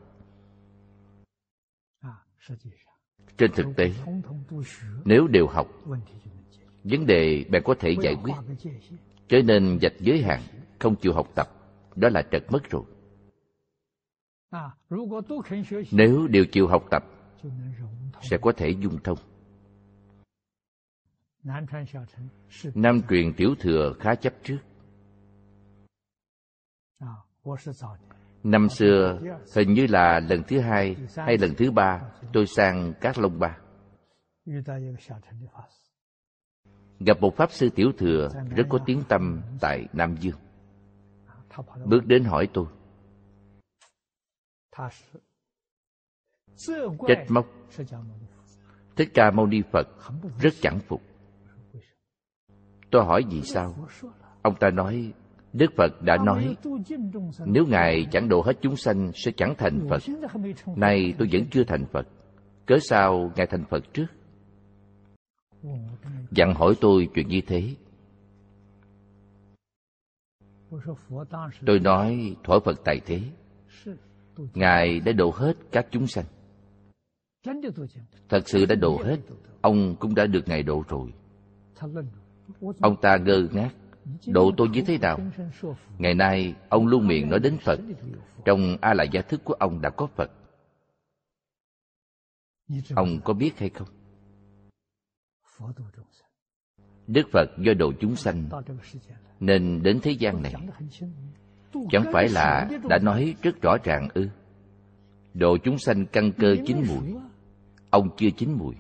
Trên thực tế, nếu đều học, vấn đề bạn có thể giải quyết. Trở nên vạch giới hạn, không chịu học tập, đó là trật mất rồi. Nếu đều chịu học tập, sẽ có thể dung thông. Nam truyền tiểu thừa khá chấp trước. Năm xưa, hình như là lần thứ 2 hay lần thứ 3, tôi sang Cát Long Ba. Gặp một Pháp Sư tiểu thừa rất có tiếng tăm tại Nam Dương. Bước đến hỏi tôi, trách móc Thích Ca Mâu Ni Phật rất chẳng phục. Tôi hỏi vì sao? Ông ta nói, Đức Phật đã nói, nếu Ngài chẳng độ hết chúng sanh sẽ chẳng thành Phật. Nay tôi vẫn chưa thành Phật, cớ sao Ngài thành Phật trước? Dặn hỏi tôi chuyện như thế. Tôi nói, thuở Phật tại thế, Ngài đã độ hết các chúng sanh. Thật sự đã độ hết, ông cũng đã được Ngài độ rồi. Ông ta ngơ ngác, độ tôi như thế nào? Ngày nay, ông luôn miệng nói đến Phật. Trong A Lại Gia Thức của ông đã có Phật. Ông có biết hay không? Đức Phật do độ chúng sanh nên đến thế gian này. Chẳng phải là đã nói rất rõ ràng ư? Độ chúng sanh căn cơ chín mùi. Ông chưa chín mùi.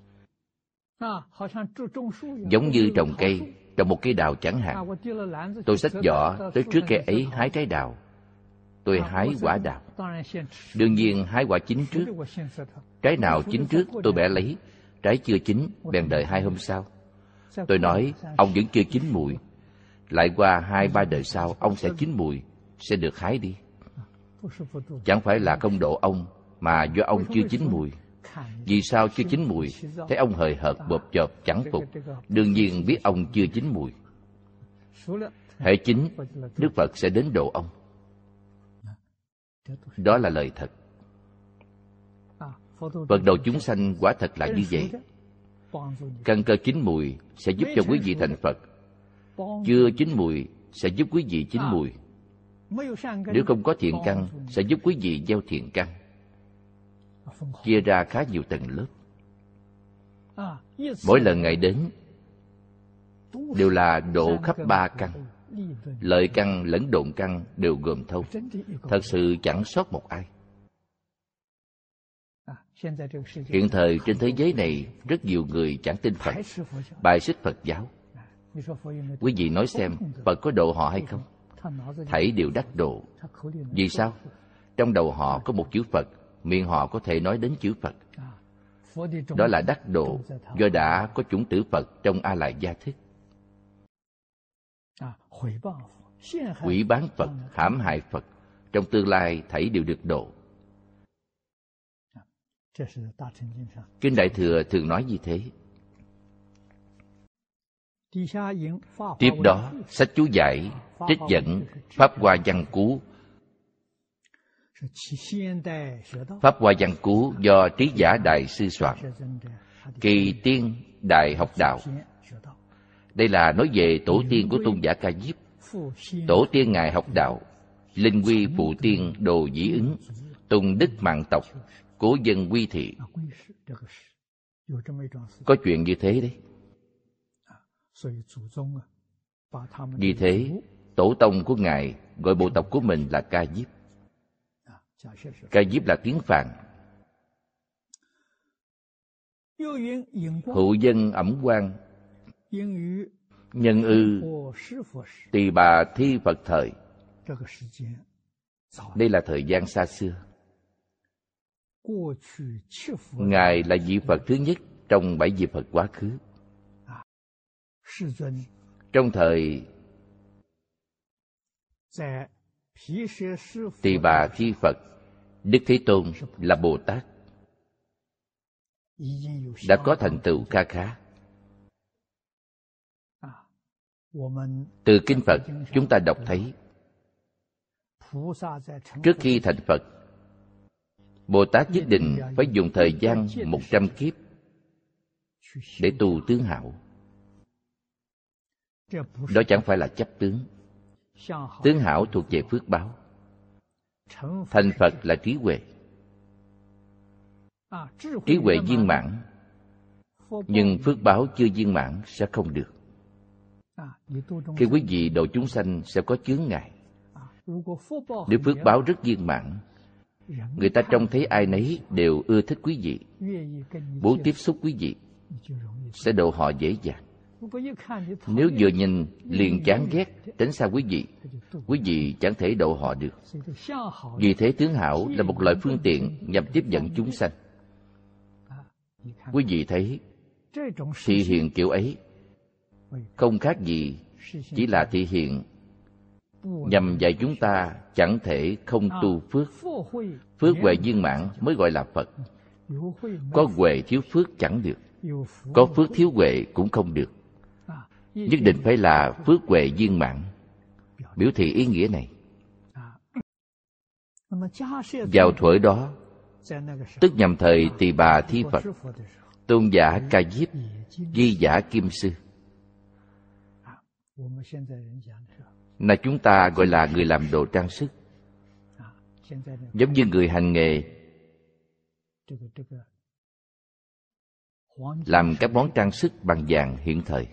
Giống như trồng cây, trồng một cây đào chẳng hạn. Tôi xách giỏ tới trước cây ấy hái trái đào. Tôi hái quả đào. Đương nhiên hái quả chín trước. Trái nào chín trước tôi bẻ lấy, trái chưa chín bèn đợi 2 hôm sau. Tôi nói ông vẫn chưa chín mùi, lại qua 2-3 đời sau ông sẽ chín mùi, sẽ được hái đi. Chẳng phải là không độ ông, mà do ông chưa chín mùi. Vì sao chưa chín mùi? Thấy ông hời hợt bộp chộp chẳng phục, đương nhiên biết ông chưa chín mùi. Hễ chín, Đức Phật sẽ đến độ ông. Đó là lời thật. Phật độ chúng sanh quả thật là như vậy. Căn cơ chín mùi sẽ giúp cho quý vị thành Phật. Chưa chín mùi sẽ giúp quý vị chín mùi. Nếu không có thiện căn sẽ giúp quý vị gieo thiện căn. Chia ra khá nhiều tầng lớp. Mỗi lần Ngài đến đều là độ khắp 3 căn. Lợi căn lẫn độn căn đều gồm thâu. Thật sự chẳng sót một ai. Hiện thời trên thế giới này rất nhiều người chẳng tin Phật, bài xích Phật giáo. Quý vị nói xem, Phật có độ họ hay không? Thảy đều đắc độ. Vì sao? Trong đầu họ có một chữ Phật, miệng họ có thể nói đến chữ Phật. Đó là đắc độ, do đã có chủng tử Phật trong A Lại Gia Thức. Quỷ bán Phật, hãm hại Phật, trong tương lai thảy đều được độ. Kinh Đại Thừa thường nói như thế. Tiếp đó, sách chú giải, trích dẫn Pháp Hoa Văn Cú. Pháp Hoa Văn Cú do Trí Giả Đại Sư soạn. Kỳ tiên Đại học đạo. Đây là nói về tổ tiên của tôn giả Ca Diếp. Tổ tiên Ngài học đạo, linh quy phụ tiên Đồ Dĩ Ứng, tùng đức mạng tộc, cố dân quy thị. Có chuyện như thế đấy. Vì thế, tổ tông của Ngài gọi bộ tộc của mình là Ca Diếp. Ca Diếp là tiếng Phạn. Hữu dân ẩm quan, nhân ư Tỳ Bà Thi Phật thời. Đây là thời gian xa xưa. Ngài là vị Phật thứ nhất trong 7 vị Phật quá khứ. Trong thời Tỳ Bà Thi Phật, Đức Thế Tôn là Bồ Tát, đã có thành tựu kha khá. Từ kinh Phật chúng ta đọc thấy, trước khi thành Phật, Bồ Tát nhất định phải dùng thời gian 100 kiếp để tu tướng hảo. Đó chẳng phải là chấp tướng. Tướng hảo thuộc về phước báo. Thành Phật là trí huệ. Trí huệ viên mãn, nhưng phước báo chưa viên mãn sẽ không được. Khi quý vị độ chúng sanh sẽ có chướng ngại. Nếu phước báo rất viên mãn, người ta trông thấy ai nấy đều ưa thích quý vị, muốn tiếp xúc quý vị, sẽ độ họ dễ dàng. Nếu vừa nhìn liền chán ghét, tránh xa quý vị chẳng thể độ họ được. Vì thế tướng hảo là một loại phương tiện nhằm tiếp dẫn chúng sanh. Quý vị thấy, thị hiện kiểu ấy không khác gì chỉ là thị hiện nhằm dạy chúng ta chẳng thể không tu phước. Phước huệ viên mãn mới gọi là Phật. Có huệ thiếu phước chẳng được, có phước thiếu huệ cũng không được. Nhất định phải là phước huệ viên mãn, biểu thị ý nghĩa này. Vào thuở đó, tức nhằm thời Tỳ Bà Thi Phật, tôn giả Ca Diếp, Di Giả Kim Sư, là chúng ta gọi là người làm đồ trang sức, giống như người hành nghề làm các món trang sức bằng vàng hiện thời.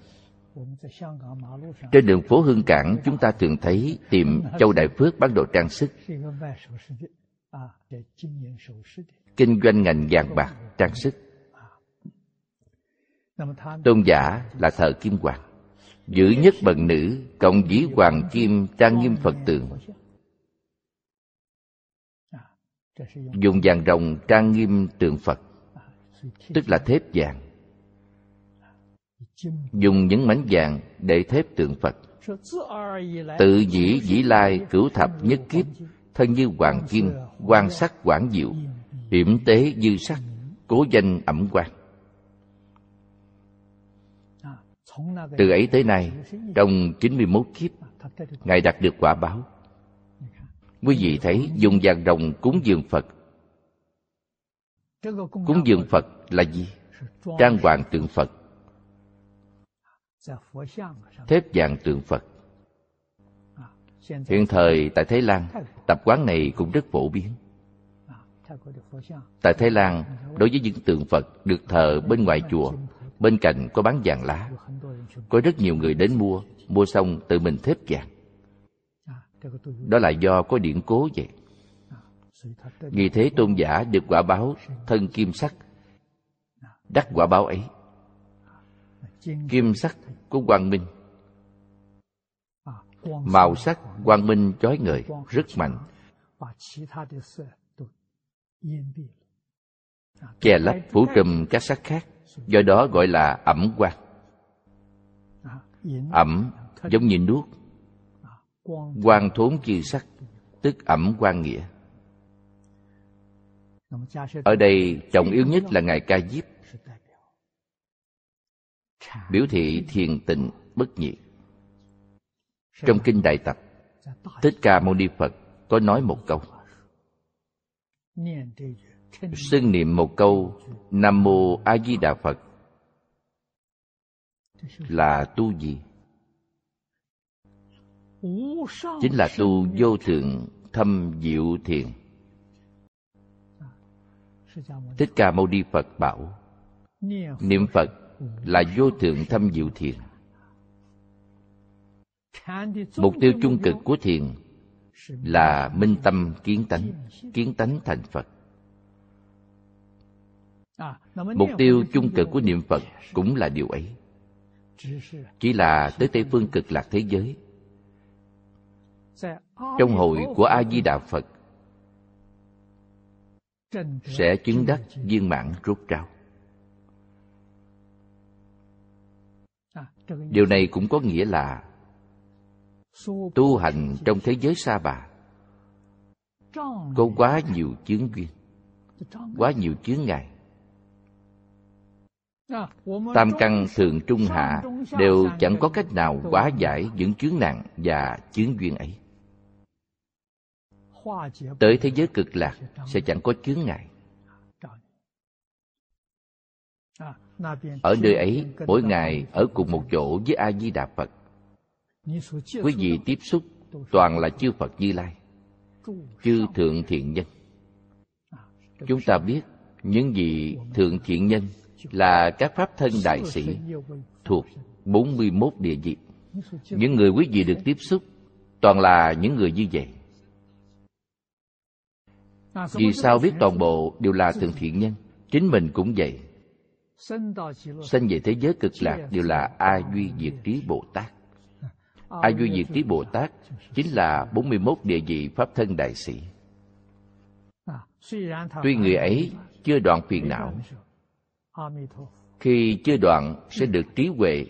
Trên đường phố Hương Cảng, chúng ta thường thấy tiệm Châu Đại Phước bán đồ trang sức, kinh doanh ngành vàng bạc trang sức. Tôn giả là thờ kim hoàng, giữ nhất bần nữ, cộng dĩ hoàng kim trang nghiêm Phật tượng, dùng vàng rồng trang nghiêm tượng Phật, tức là thép vàng. Dùng những mảnh vàng để thép tượng Phật. Tự dĩ dĩ lai cửu thập nhất kiếp, thân như hoàng kim, quan sắc quảng diệu, yểm tế dư sắc, cố danh ẩm quang. Từ ấy tới nay, trong 91 kiếp, Ngài đạt được quả báo. Quý vị thấy dùng vàng rồng cúng dường Phật. Cúng dường Phật là gì? Trang hoàng tượng Phật, thép vàng tượng Phật. Hiện thời tại Thái Lan, tập quán này cũng rất phổ biến. Tại Thái Lan, đối với những tượng Phật được thờ bên ngoài chùa, bên cạnh có bán vàng lá. Có rất nhiều người đến mua xong tự mình thép vàng. Đó là do có điển cố vậy. Vì thế tôn giả được quả báo thân kim sắc, đắc quả báo ấy. Kim sắc của quang minh, màu sắc quang minh chói ngời, rất mạnh, che lấp phủ trùm các sắc khác, do đó gọi là ẩm quang. Ẩm giống như nước, quang thốn chư sắc, tức ẩm quang nghĩa. Ở đây trọng yếu nhất là Ngài Ca Diếp, biểu thị thiền tịnh bất nhị. Trong kinh Đại Tập, Thích Ca Mâu Ni Phật có nói một câu, xưng niệm một câu Nam Mô A Di Đà Phật là tu gì? Chính là tu vô thượng thâm diệu thiền. Thích Ca Mâu Ni Phật bảo niệm Phật là vô thượng thâm diệu thiền. Mục tiêu chung cực của thiền là minh tâm kiến tánh thành Phật. Mục tiêu chung cực của niệm Phật cũng là điều ấy. Chỉ là tới Tây Phương Cực Lạc thế giới, trong hội của A Di Đà Phật sẽ chứng đắc viên mãn rốt ráo. Điều này cũng có nghĩa là tu hành trong thế giới Sa Bà có quá nhiều chướng duyên, quá nhiều chướng ngại. Tam căn thường trung hạ đều chẳng có cách nào hóa giải những chướng nạn và chướng duyên ấy. Tới thế giới Cực Lạc sẽ chẳng có chướng ngại. Ở nơi ấy, mỗi ngày ở cùng một chỗ với A Di Đà Phật, quý vị tiếp xúc toàn là chư Phật Như Lai, chư thượng thiện nhân. Chúng ta biết những vị thượng thiện nhân là các pháp thân đại sĩ thuộc 41 địa vị. Những người quý vị được tiếp xúc toàn là những người như vậy. Vì sao biết toàn bộ đều là thượng thiện nhân? Chính mình cũng vậy. Sanh về thế giới Cực Lạc đều là A Duy Diệt Trí Bồ Tát. A Duy Diệt Trí Bồ Tát chính là 41 địa vị pháp thân đại sĩ. Tuy người ấy chưa đoạn phiền não, khi chưa đoạn sẽ được trí huệ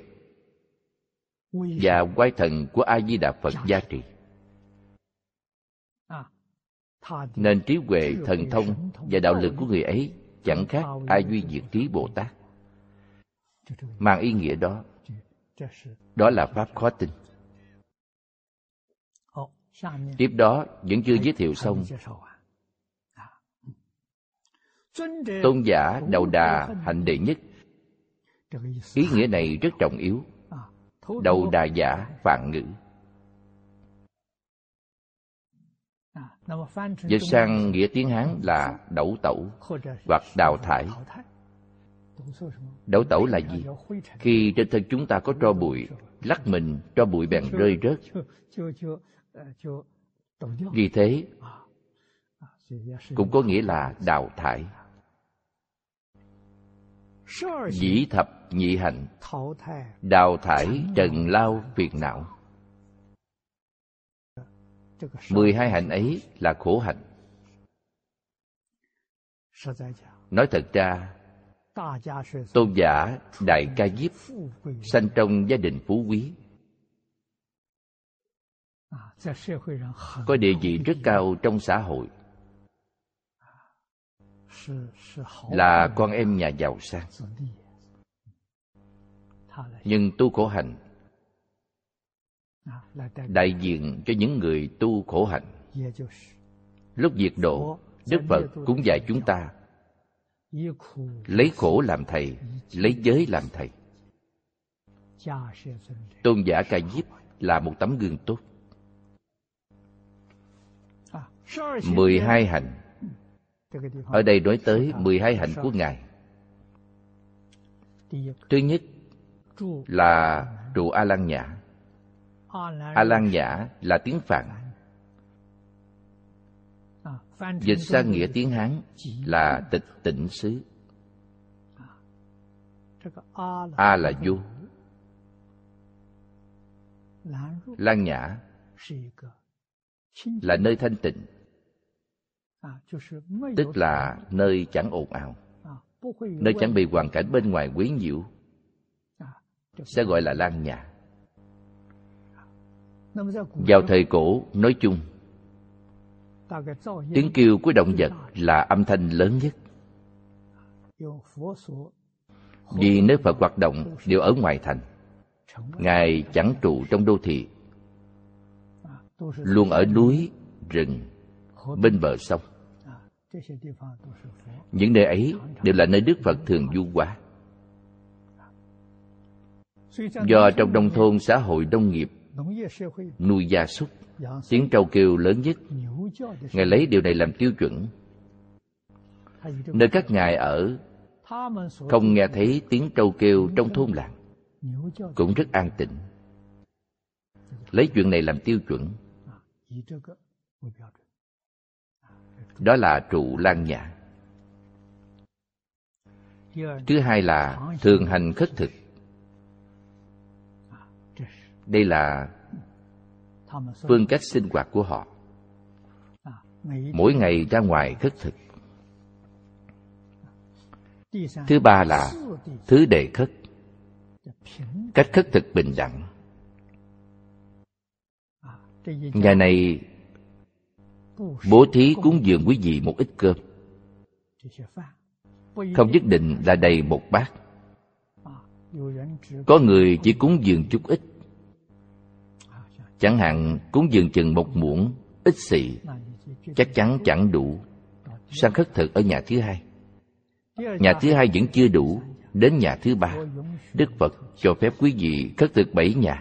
và oai thần của A Di Đà Phật gia trì. Nên trí huệ, thần thông và đạo lực của người ấy chẳng khác A Duy Diệt Trí Bồ Tát. Mang ý nghĩa đó, đó là pháp khó tin. Tiếp đó vẫn chưa giới thiệu xong, Tôn giả Đầu Đà hạnh đệ nhất. Ý nghĩa này rất trọng yếu. Đầu Đà giả Phạn ngữ. Dịch sang nghĩa tiếng Hán là đẩu tẩu hoặc đào thải. Đẩu tẩu là gì? Khi trên thân chúng ta có tro bụi, lắc mình, tro bụi bèn rơi rớt. Vì thế, cũng có nghĩa là đào thải. Dĩ thập nhị hạnh, đào thải trần lao phiền não. 12 hạnh ấy là khổ hạnh. Nói thật ra, tôn giả Đại Ca Diếp sanh trong gia đình phú quý, có địa vị rất cao trong xã hội, là con em nhà giàu sang. Nhưng tu khổ hạnh, đại diện cho những người tu khổ hạnh. Lúc diệt độ, Đức Phật cũng dạy chúng ta lấy khổ làm thầy, lấy giới làm thầy. Tôn giả Ca Diếp là một tấm gương tốt. 12 hạnh. Ở đây nói tới 12 hạnh của Ngài. Thứ nhất là trụ A Lan Nhã. A Lan Nhã là tiếng Phạn. Dịch sang nghĩa tiếng Hán là tịch tỉnh xứ. A là vô, Lan Nhã là nơi thanh tịnh, tức là nơi chẳng ồn ào, nơi chẳng bị hoàn cảnh bên ngoài quấy nhiễu, sẽ gọi là Lan Nhã. Vào thời cổ nói chung, tiếng kêu của động vật là âm thanh lớn nhất. Vì nếu Phật hoạt động đều ở ngoài thành, Ngài chẳng trụ trong đô thị, luôn ở núi, rừng, bên bờ sông. Những nơi ấy đều là nơi Đức Phật thường du hóa. Do trong nông thôn xã hội nông nghiệp, nuôi gia súc, tiếng trâu kêu lớn nhất, Ngài lấy điều này làm tiêu chuẩn. Nơi các ngài ở, không nghe thấy tiếng trâu kêu trong thôn làng, cũng rất an tĩnh. Lấy chuyện này làm tiêu chuẩn. Đó là trụ Lan Nhã. Thứ hai là thường hành khất thực. Đây là phương cách sinh hoạt của họ. Mỗi ngày ra ngoài khất thực. Thứ ba là thứ đệ khất. Cách khất thực bình đẳng. Ngày này bố thí cúng dường quý vị một ít cơm, không nhất định là đầy một bát. Có người chỉ cúng dường chút ít, chẳng hạn cúng dường chừng một muỗng ít xị, chắc chắn chẳng đủ. Sang khất thực ở nhà thứ hai. Nhà thứ hai vẫn chưa đủ, đến nhà thứ ba, Đức Phật cho phép quý vị khất thực 7 nhà.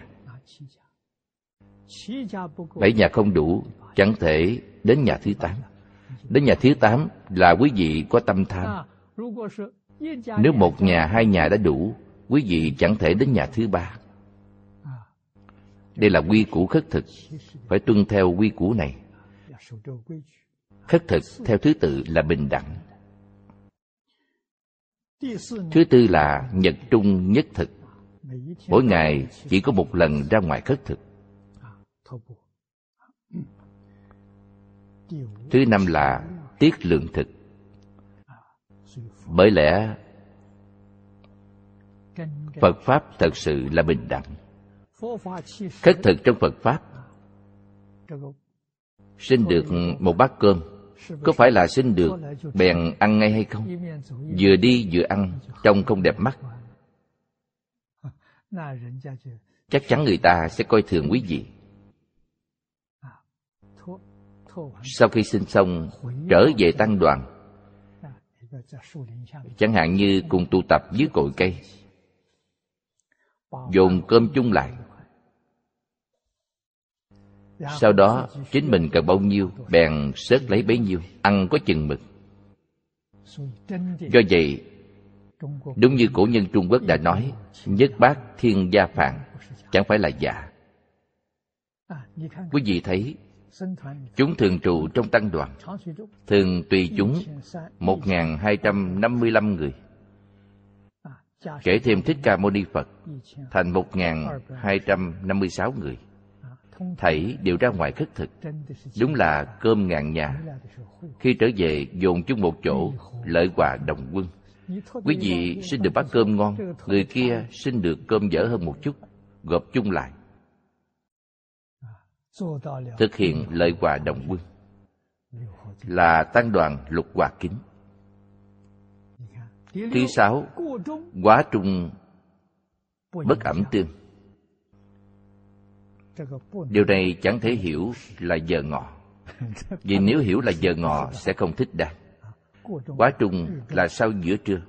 7 nhà không đủ, chẳng thể đến nhà thứ 8. Đến nhà thứ 8 là quý vị có tâm tham. Nếu 1 nhà, 2 nhà đã đủ, quý vị chẳng thể đến nhà thứ 3. Đây là quy củ khất thực, phải tuân theo quy củ này. Khất thực theo thứ tự là bình đẳng. Thứ tư là nhật trung nhất thực. Mỗi ngày chỉ có 1 lần ra ngoài khất thực. Thứ năm là tiết lượng thực. Bởi lẽ Phật Pháp thật sự là bình đẳng. Khất thực trong Phật Pháp, xin được một bát cơm, có phải là xin được bèn ăn ngay hay không? Vừa đi vừa ăn, trông không đẹp mắt. Chắc chắn người ta sẽ coi thường quý vị. Sau khi xin xong, trở về tăng đoàn, Chẳng hạn như cùng tụ tập dưới cội cây, dồn cơm chung lại. Sau đó chính mình cần bao nhiêu bèn xớt lấy bấy nhiêu, ăn có chừng mực. Do vậy, đúng như cổ nhân Trung Quốc đã nói, nhất bát thiên gia phạn, chẳng phải là giả. Quý vị thấy, chúng thường trụ trong tăng đoàn, thường tùy chúng 1.255 người. Kể thêm Thích Ca Mâu Ni Phật, thành 1.256 người. Thảy đều ra ngoài khất thực, đúng là cơm ngàn nhà. Khi trở về dồn chung một chỗ, lợi hòa đồng quân. Quý vị xin được bát cơm ngon, người kia xin được cơm dở hơn một chút, gộp chung lại, thực hiện lợi hòa đồng quân, là tăng đoàn lục hòa kính. Thứ sáu, quá trung bất ẩm tương. Điều này chẳng thể hiểu là giờ ngọ, vì nếu hiểu là giờ ngọ sẽ không thích đáng. Quá trung là sau giữa trưa.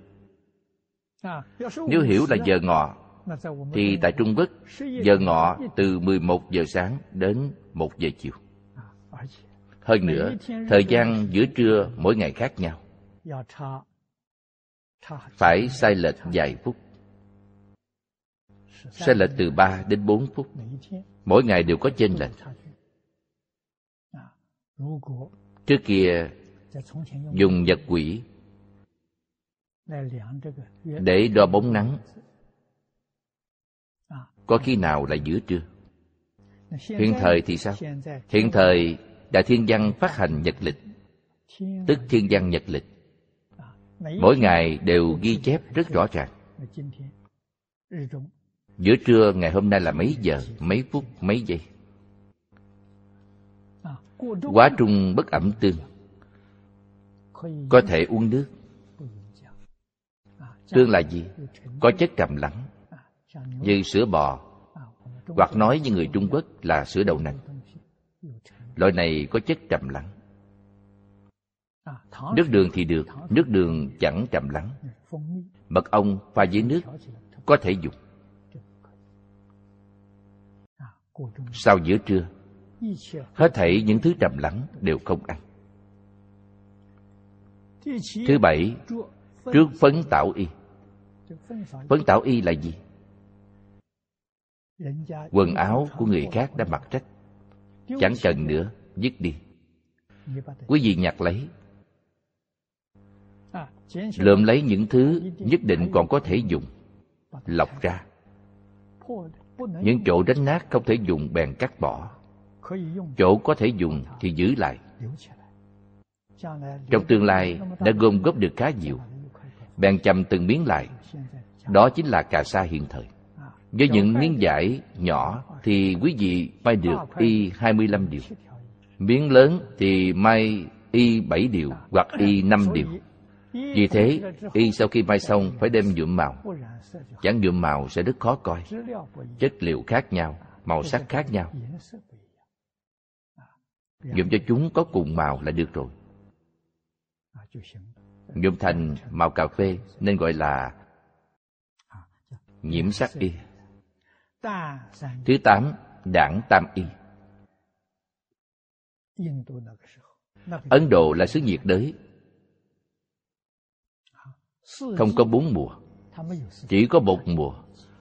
Nếu hiểu là giờ ngọ, thì tại Trung Quốc, giờ ngọ từ 11 giờ sáng đến 1 giờ chiều. Hơn nữa, thời gian giữa trưa mỗi ngày khác nhau, phải sai lệch vài phút. Sai lệch từ 3 đến 4 phút. Mỗi ngày đều có chênh lệch. Trước kia dùng nhật quỹ để đo bóng nắng, có khi nào là giữa trưa. Hiện thời thì sao? Hiện thời Đại Thiên Văn phát hành nhật lịch, tức Thiên Văn nhật lịch. Mỗi ngày đều ghi chép rất rõ ràng. Giữa trưa ngày hôm nay là mấy giờ, mấy phút, mấy giây. Quá trung bất ẩm tương, có thể uống nước. Tương là gì? Có chất trầm lắng, như sữa bò, hoặc nói như người Trung Quốc là sữa đậu nành. Loại này có chất trầm lắng. Nước đường thì được, nước đường chẳng trầm lắng. Mật ong pha với nước có thể dùng. Sau giữa trưa, hết thảy những thứ trầm lắng đều không ăn. Thứ bảy, trước phấn tảo y. Phấn tảo y là gì? Quần áo của người khác đã mặc rách, chẳng cần nữa, dứt đi. Quý vị nhặt lấy, lượm lấy những thứ nhất định còn có thể dùng, lọc ra. Những chỗ đánh nát không thể dùng bèn cắt bỏ, chỗ có thể dùng thì giữ lại. Trong tương lai đã gom góp được khá nhiều, bèn chầm từng miếng lại. Đó chính là cà sa hiện thời. Với những miếng vải nhỏ thì quý vị may được y 25 điều. Miếng lớn thì may y 7 điều hoặc y 5 điều. Vì thế, y sau khi may xong phải đem nhuộm màu. Chẳng nhuộm màu sẽ rất khó coi. Chất liệu khác nhau, màu sắc khác nhau. Nhuộm cho chúng có cùng màu là được rồi. Nhuộm thành màu cà phê nên gọi là nhiễm sắc y. Thứ 8, đảng tam y. Ấn Độ là xứ nhiệt đới, không có 4 mùa, chỉ có 1 mùa,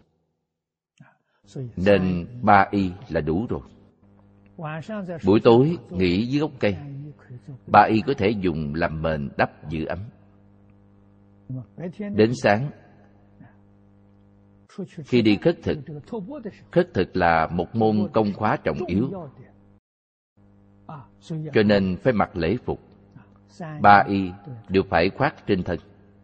nên 3 y là đủ rồi. Buổi tối nghỉ dưới gốc cây, 3 y có thể dùng làm mền đắp giữ ấm. Đến sáng, khi đi khất thực là một môn công khóa trọng yếu, cho nên phải mặc lễ phục. 3 y đều phải khoác trên thân.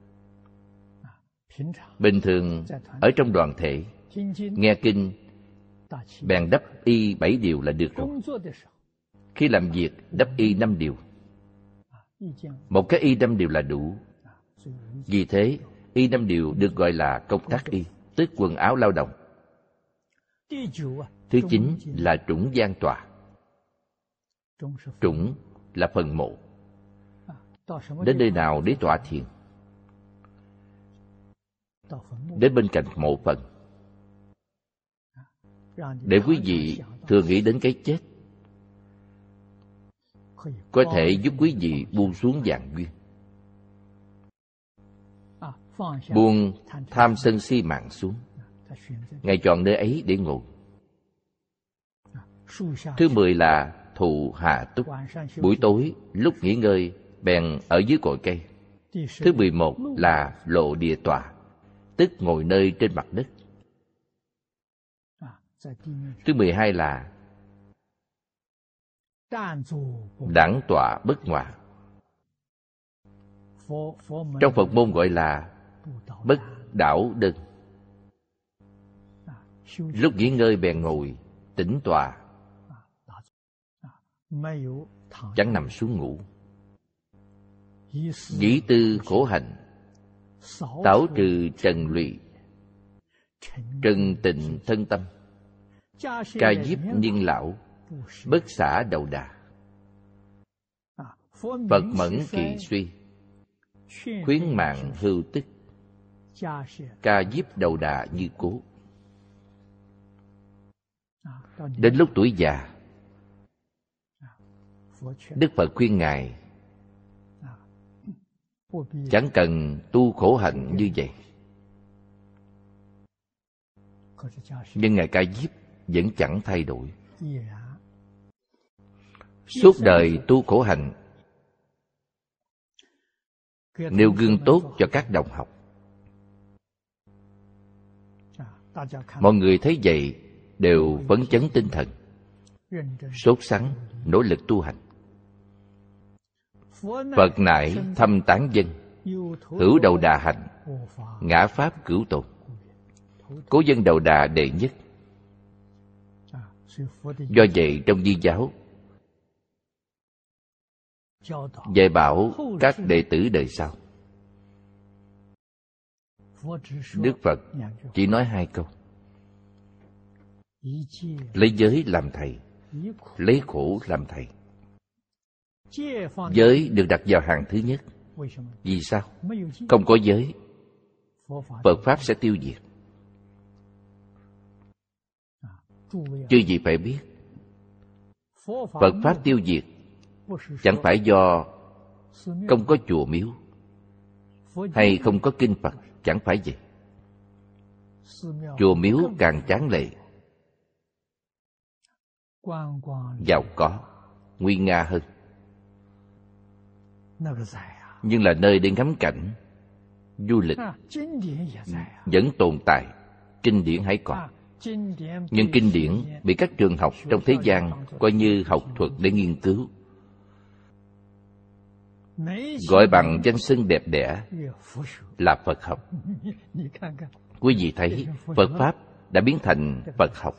Bình thường ở trong đoàn thể nghe kinh bèn đắp y 7 điều là được rồi. Khi làm việc đắp y 5 điều. Một cái y 5 điều là đủ. Vì thế y 5 điều được gọi là công tác y, tức quần áo lao động. Thứ 9 là trũng giang tọa. Trũng là phần mộ. Đến nơi nào để tọa thiền? đến bên cạnh mộ phần, để quý vị thường nghĩ đến cái chết, có thể giúp quý vị buông xuống vạn duyên, buông tham sân si mạng xuống. Ngài chọn nơi ấy để ngồi. Thứ 10 là thụ hạ túc. Buổi tối lúc nghỉ ngơi bèn ở dưới cội cây. Thứ 11 là lộ địa tọa, tức ngồi nơi trên mặt đất. Thứ 12 là đẳng tọa bất ngoại. Trong Phật môn gọi là bất đảo đơn. Lúc nghỉ ngơi bèn ngồi tĩnh tọa, chẳng nằm xuống ngủ. Dĩ tư khổ hạnh, tảo trừ trần lụy, trần tịnh thân tâm, ca diếp niên lão, bất xả đầu đà. Phật mẫn kỳ suy, khuyến mạng hưu tức, ca diếp đầu đà như cố. Đến lúc tuổi già, Đức Phật khuyên Ngài chẳng cần tu khổ hạnh như vậy. Nhưng Ngài Ca Diếp vẫn chẳng thay đổi. Suốt đời tu khổ hạnh, nêu gương tốt cho các đồng học. Mọi người thấy vậy đều phấn chấn tinh thần, sốt sắng nỗ lực tu hành. Phật nại thâm tán dân, hữu đầu đà hạnh, ngã pháp cửu tồn. Cố dân đầu đà đệ nhất. Do vậy trong Di giáo dạy bảo các đệ tử đời sau, Đức Phật chỉ nói 2 câu: lấy giới làm thầy, lấy khổ làm thầy. Giới được đặt vào hàng thứ nhất. Vì sao? Không có giới, Phật Pháp sẽ tiêu diệt. Chư vị phải biết, Phật Pháp tiêu diệt chẳng phải do không có chùa miếu hay không có kinh Phật, chẳng phải vậy. Chùa miếu càng tráng lệ, giàu có, nguy nga hơn, nhưng là nơi để ngắm cảnh, du lịch vẫn tồn tại. Kinh điển hãy còn, nhưng kinh điển bị các trường học trong thế gian coi như học thuật để nghiên cứu, gọi bằng danh xưng đẹp đẽ là Phật học. Quý vị thấy Phật Pháp đã biến thành Phật học.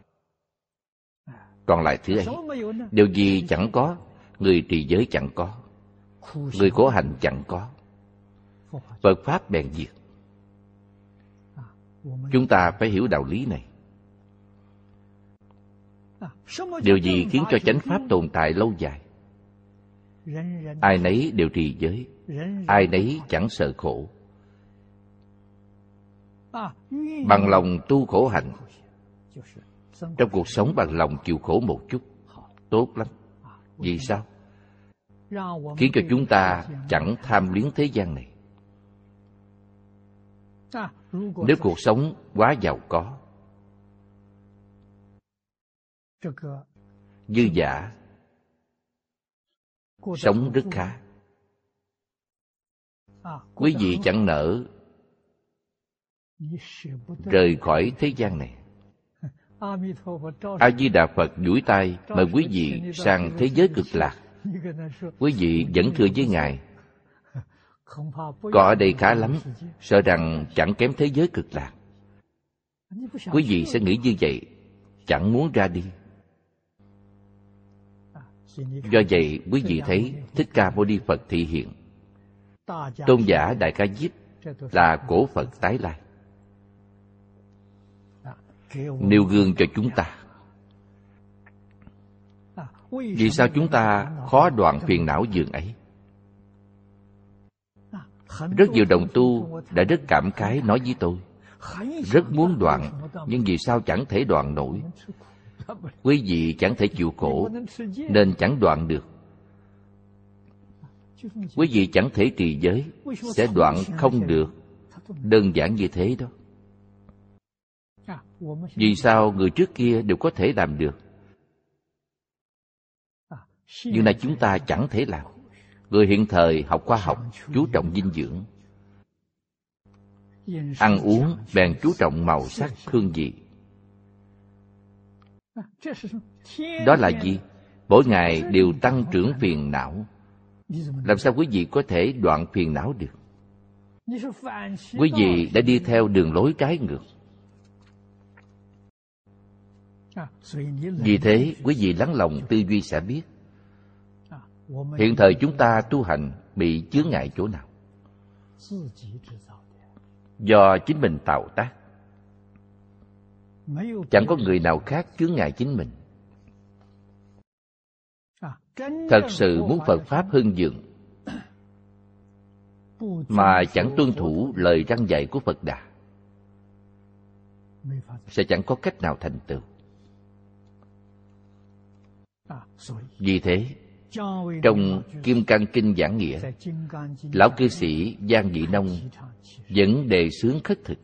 Còn lại thứ ấy, điều gì chẳng có? Người trì giới chẳng có, người khổ hạnh chẳng có, Phật Pháp bèn diệt. Chúng ta phải hiểu đạo lý này. Điều gì khiến cho chánh Pháp tồn tại lâu dài? Ai nấy đều trì giới, ai nấy chẳng sợ khổ, bằng lòng tu khổ hạnh. Trong cuộc sống bằng lòng chịu khổ một chút, tốt lắm. Vì sao? Khiến cho chúng ta chẳng tham luyến thế gian này. Nếu cuộc sống quá giàu có, dư dả, sống rất khá, quý vị chẳng nỡ rời khỏi thế gian này. A Di Đà Phật duỗi tay mời quý vị sang thế giới cực lạc. Quý vị vẫn thưa với Ngài: có ở đây khá lắm, sợ rằng chẳng kém thế giới cực lạc. Quý vị sẽ nghĩ như vậy, chẳng muốn ra đi. Do vậy quý vị thấy Thích Ca Mâu Ni Phật thị hiện, tôn giả Đại Ca Diếp là cổ Phật tái lai, nêu gương cho chúng ta. Vì sao chúng ta khó đoạn phiền não dường ấy? Rất nhiều đồng tu đã rất cảm khái nói với tôi, rất muốn đoạn, nhưng vì sao chẳng thể đoạn nổi. Quý vị chẳng thể chịu khổ, nên chẳng đoạn được. Quý vị chẳng thể trì giới, sẽ đoạn không được. Đơn giản như thế đó. Vì sao người trước kia đều có thể làm được, nhưng là chúng ta chẳng thể làm? Người hiện thời học khoa học, chú trọng dinh dưỡng. Ăn uống bèn chú trọng màu sắc, hương vị. Đó là gì? Mỗi ngày đều tăng trưởng phiền não. Làm sao quý vị có thể đoạn phiền não được? Quý vị đã đi theo đường lối trái ngược. Vì thế, quý vị lắng lòng tư duy sẽ biết, hiện thời chúng ta tu hành bị chướng ngại chỗ nào? Do chính mình tạo tác. Chẳng có người nào khác chướng ngại chính mình. Thật sự muốn Phật Pháp hưng vượng mà chẳng tuân thủ lời răn dạy của Phật Đà, sẽ chẳng có cách nào thành tựu. Vì thế, trong Kim Cang Kinh giảng nghĩa, lão cư sĩ Giang Vị Nông vẫn đề xướng khất thực.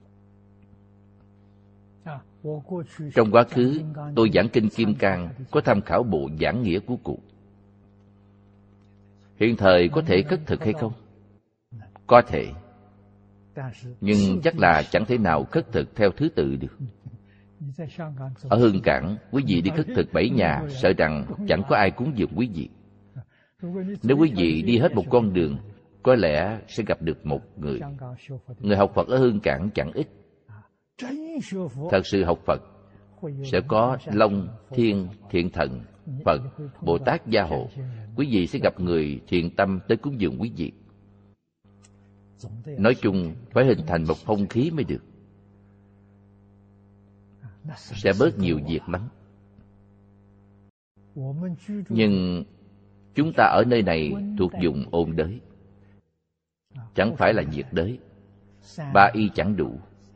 Trong quá khứ, tôi giảng kinh Kim Cang có tham khảo bộ giảng nghĩa của cụ. Hiện thời có thể khất thực hay không? Có thể. Nhưng chắc là chẳng thể nào khất thực theo thứ tự được. Ở Hương Cảng, quý vị đi khất thực 7 nhà, sợ rằng chẳng có ai cúng dường quý vị. Nếu quý vị đi hết một con đường, có lẽ sẽ gặp được một người. Người học Phật ở Hương Cảng chẳng ít. Thật sự học Phật sẽ có Long, Thiên, Thiện Thần, Phật, Bồ Tát gia hộ. Quý vị sẽ gặp người thiện tâm tới cúng dường quý vị. Nói chung phải hình thành một phong khí mới được. Sẽ bớt nhiều việc lắm. Nhưng chúng ta ở nơi này thuộc vùng ôn đới, chẳng phải là nhiệt đới. 3 y chẳng đủ.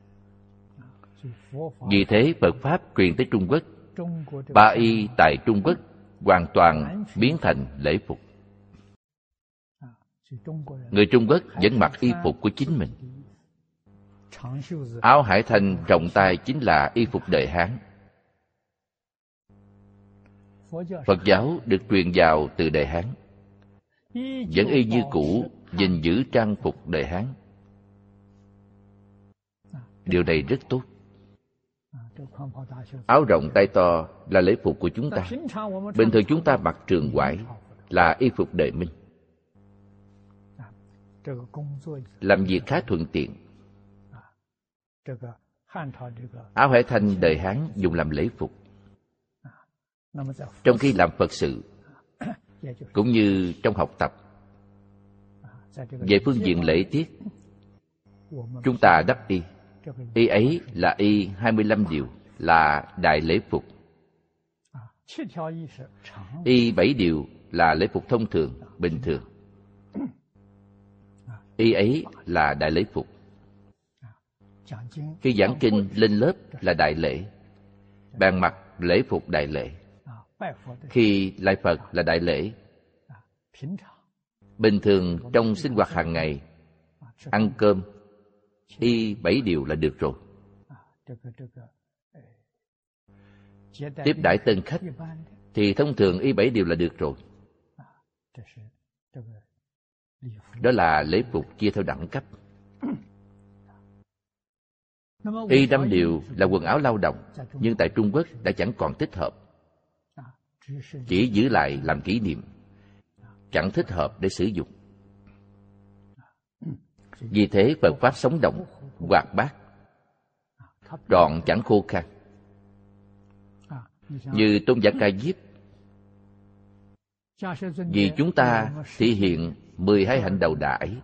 Vì thế Phật Pháp truyền tới Trung Quốc. 3 y tại Trung Quốc hoàn toàn biến thành lễ phục. Người Trung Quốc vẫn mặc y phục của chính mình. Áo hải thanh trọng tay chính là y phục đời Hán. Phật giáo được truyền vào từ đời Hán, vẫn y như cũ, gìn giữ trang phục đời Hán. Điều này rất tốt. Áo rộng tay to là lễ phục của chúng ta. Bình thường chúng ta mặc trường quải là y phục đời Minh. Làm việc khá thuận tiện. Áo hải thanh đời Hán dùng làm lễ phục. Trong khi làm Phật sự, cũng như trong học tập, về phương diện lễ tiết, chúng ta đắp y. Y ấy là y 25 điều, là đại lễ phục. Y 7 điều là lễ phục thông thường, bình thường. Y ấy là đại lễ phục. Khi giảng kinh lên lớp là đại lễ, bàn mặc lễ phục đại lễ. Khi lại Phật là đại lễ. Bình thường trong sinh hoạt hàng ngày, ăn cơm, y 7 điều là được rồi. Tiếp đãi tân khách thì thông thường y 7 điều là được rồi. Đó là lễ phục chia theo đẳng cấp. Y 5 điều là quần áo lao động, nhưng tại Trung Quốc đã chẳng còn thích hợp. Chỉ giữ lại làm kỷ niệm, chẳng thích hợp để sử dụng. Vì thế Phật Pháp sống động, hoạt bát, trọn chẳng khô khan. Như tôn giả Ca Diếp, vì chúng ta thể hiện 12 hạnh đầu đà ấy,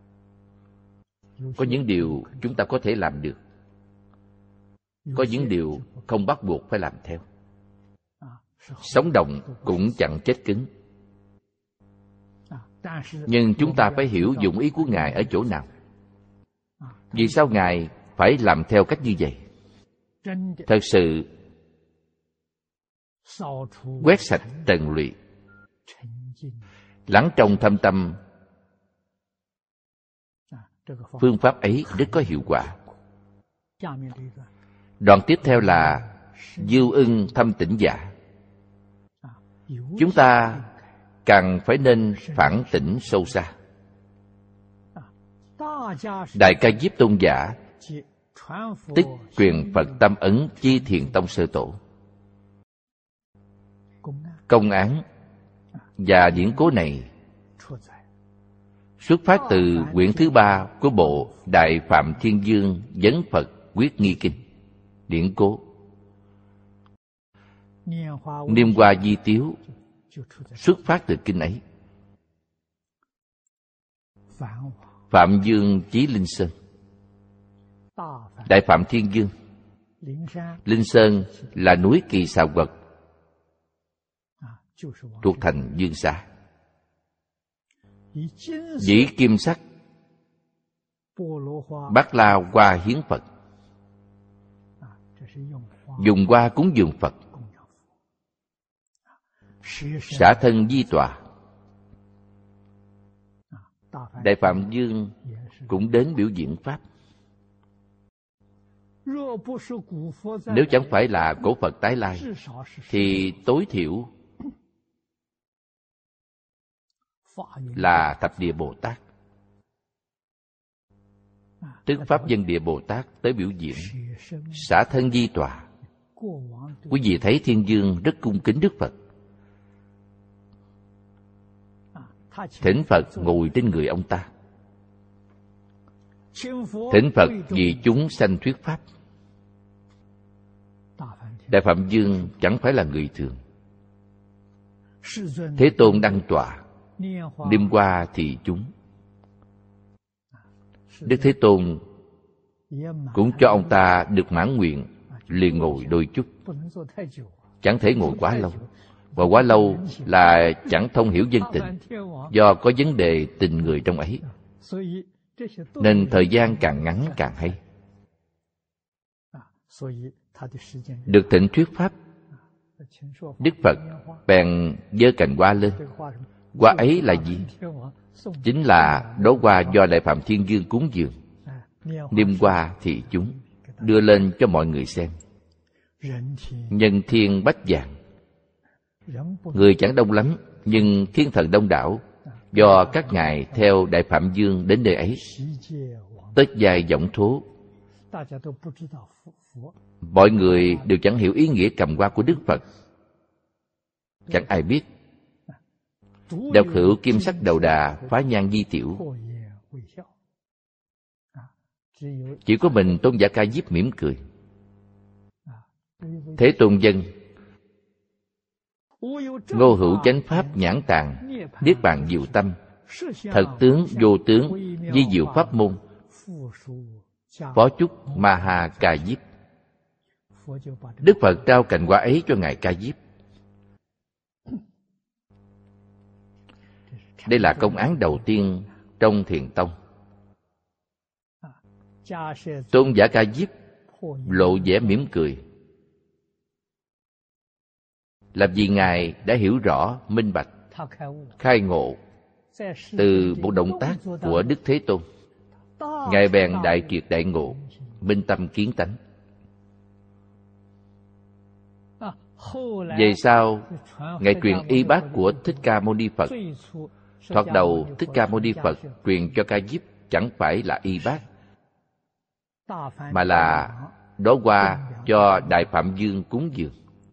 có những điều chúng ta có thể làm được, có những điều không bắt buộc phải làm theo. Sống động cũng chẳng chết cứng. Nhưng chúng ta phải hiểu dụng ý của Ngài ở chỗ nào. Vì sao Ngài phải làm theo cách như vậy? Thật sự quét sạch trần lụy, lắng trong thâm tâm. Phương pháp ấy rất có hiệu quả. Đoạn tiếp theo là Diêu Ưng Thâm Tỉnh Giả. Chúng ta càng phải nên phản tỉnh sâu xa. Đại Ca Diếp Tôn giả tức truyền Phật Tam Ấn Chi Thiền Tông Sơ Tổ. Công án và điển cố này xuất phát từ quyển thứ 3 của bộ Đại Phạm Thiên Dương Vấn Phật Quyết Nghi Kinh. Điển cố Niêm Hoa Di Tiếu xuất phát từ kinh ấy. Phạm Dương Chí Linh Sơn, Đại Phạm Thiên Dương. Linh Sơn là núi Kỳ Xà Quật, thuộc thành Dương Xá. Dĩ kim sắc bát la hoa hiến Phật, dùng hoa cúng dường Phật. Xả thân di tọa. Đại Phạm Dương cũng đến biểu diễn Pháp. Nếu chẳng phải là cổ Phật tái lai, thì tối thiểu là Thập Địa Bồ Tát, tức Pháp Dân Địa Bồ Tát tới biểu diễn, xả thân di tọa. Quý vị thấy Thiên Dương rất cung kính Đức Phật. Thỉnh Phật ngồi trên người ông ta. Thỉnh Phật vì chúng sanh thuyết Pháp. Đại Phạm Dương chẳng phải là người thường. Thế Tôn đăng tọa, niêm hoa thị chúng. Đức Thế Tôn cũng cho ông ta được mãn nguyện, liền ngồi đôi chút. Chẳng thể ngồi quá lâu, và quá lâu là chẳng thông hiểu dân tình, do có vấn đề tình người trong ấy, nên thời gian càng ngắn càng hay. Được thịnh thuyết Pháp, Đức Phật bèn giơ cành hoa lên. Hoa ấy là gì? Chính là đóa hoa do Đại Phạm Thiên Dương cúng dường. Niêm hoa thị chúng, đưa lên cho mọi người xem. Nhân thiên bách vạn. Người chẳng đông lắm, nhưng thiên thần đông đảo, do các ngài theo Đại Phạm Dương đến nơi ấy. Tất giai vọng thố. Mọi người đều chẳng hiểu ý nghĩa cầm hoa của Đức Phật. Chẳng ai biết. Độc hữu kim sắc đầu đà phá nhan di tiểu. Chỉ có mình Tôn giả Ca Diếp mỉm cười. Thế Tôn dân: ngô hữu chánh pháp nhãn tạng, niết bàn diệu tâm, thật tướng vô tướng, vi diệu pháp môn, phó chúc ma ha Ca Diếp. Đức Phật trao cành hoa ấy cho ngài Ca Diếp. Đây là công án đầu tiên trong Thiền Tông. Tôn giả Ca Diếp lộ vẻ mỉm cười, làm vì ngài đã hiểu rõ minh bạch, khai ngộ từ một động tác của Đức Thế Tôn. Ngài bèn đại triệt đại ngộ, minh tâm kiến tánh. Về sau, ngài truyền y bát của Thích Ca Mâu Ni Phật. Thoạt đầu Thích Ca Mâu Ni Phật truyền cho Ca Diếp chẳng phải là y bát, mà là đóa hoa cho Đại Phạm Dương cúng dường.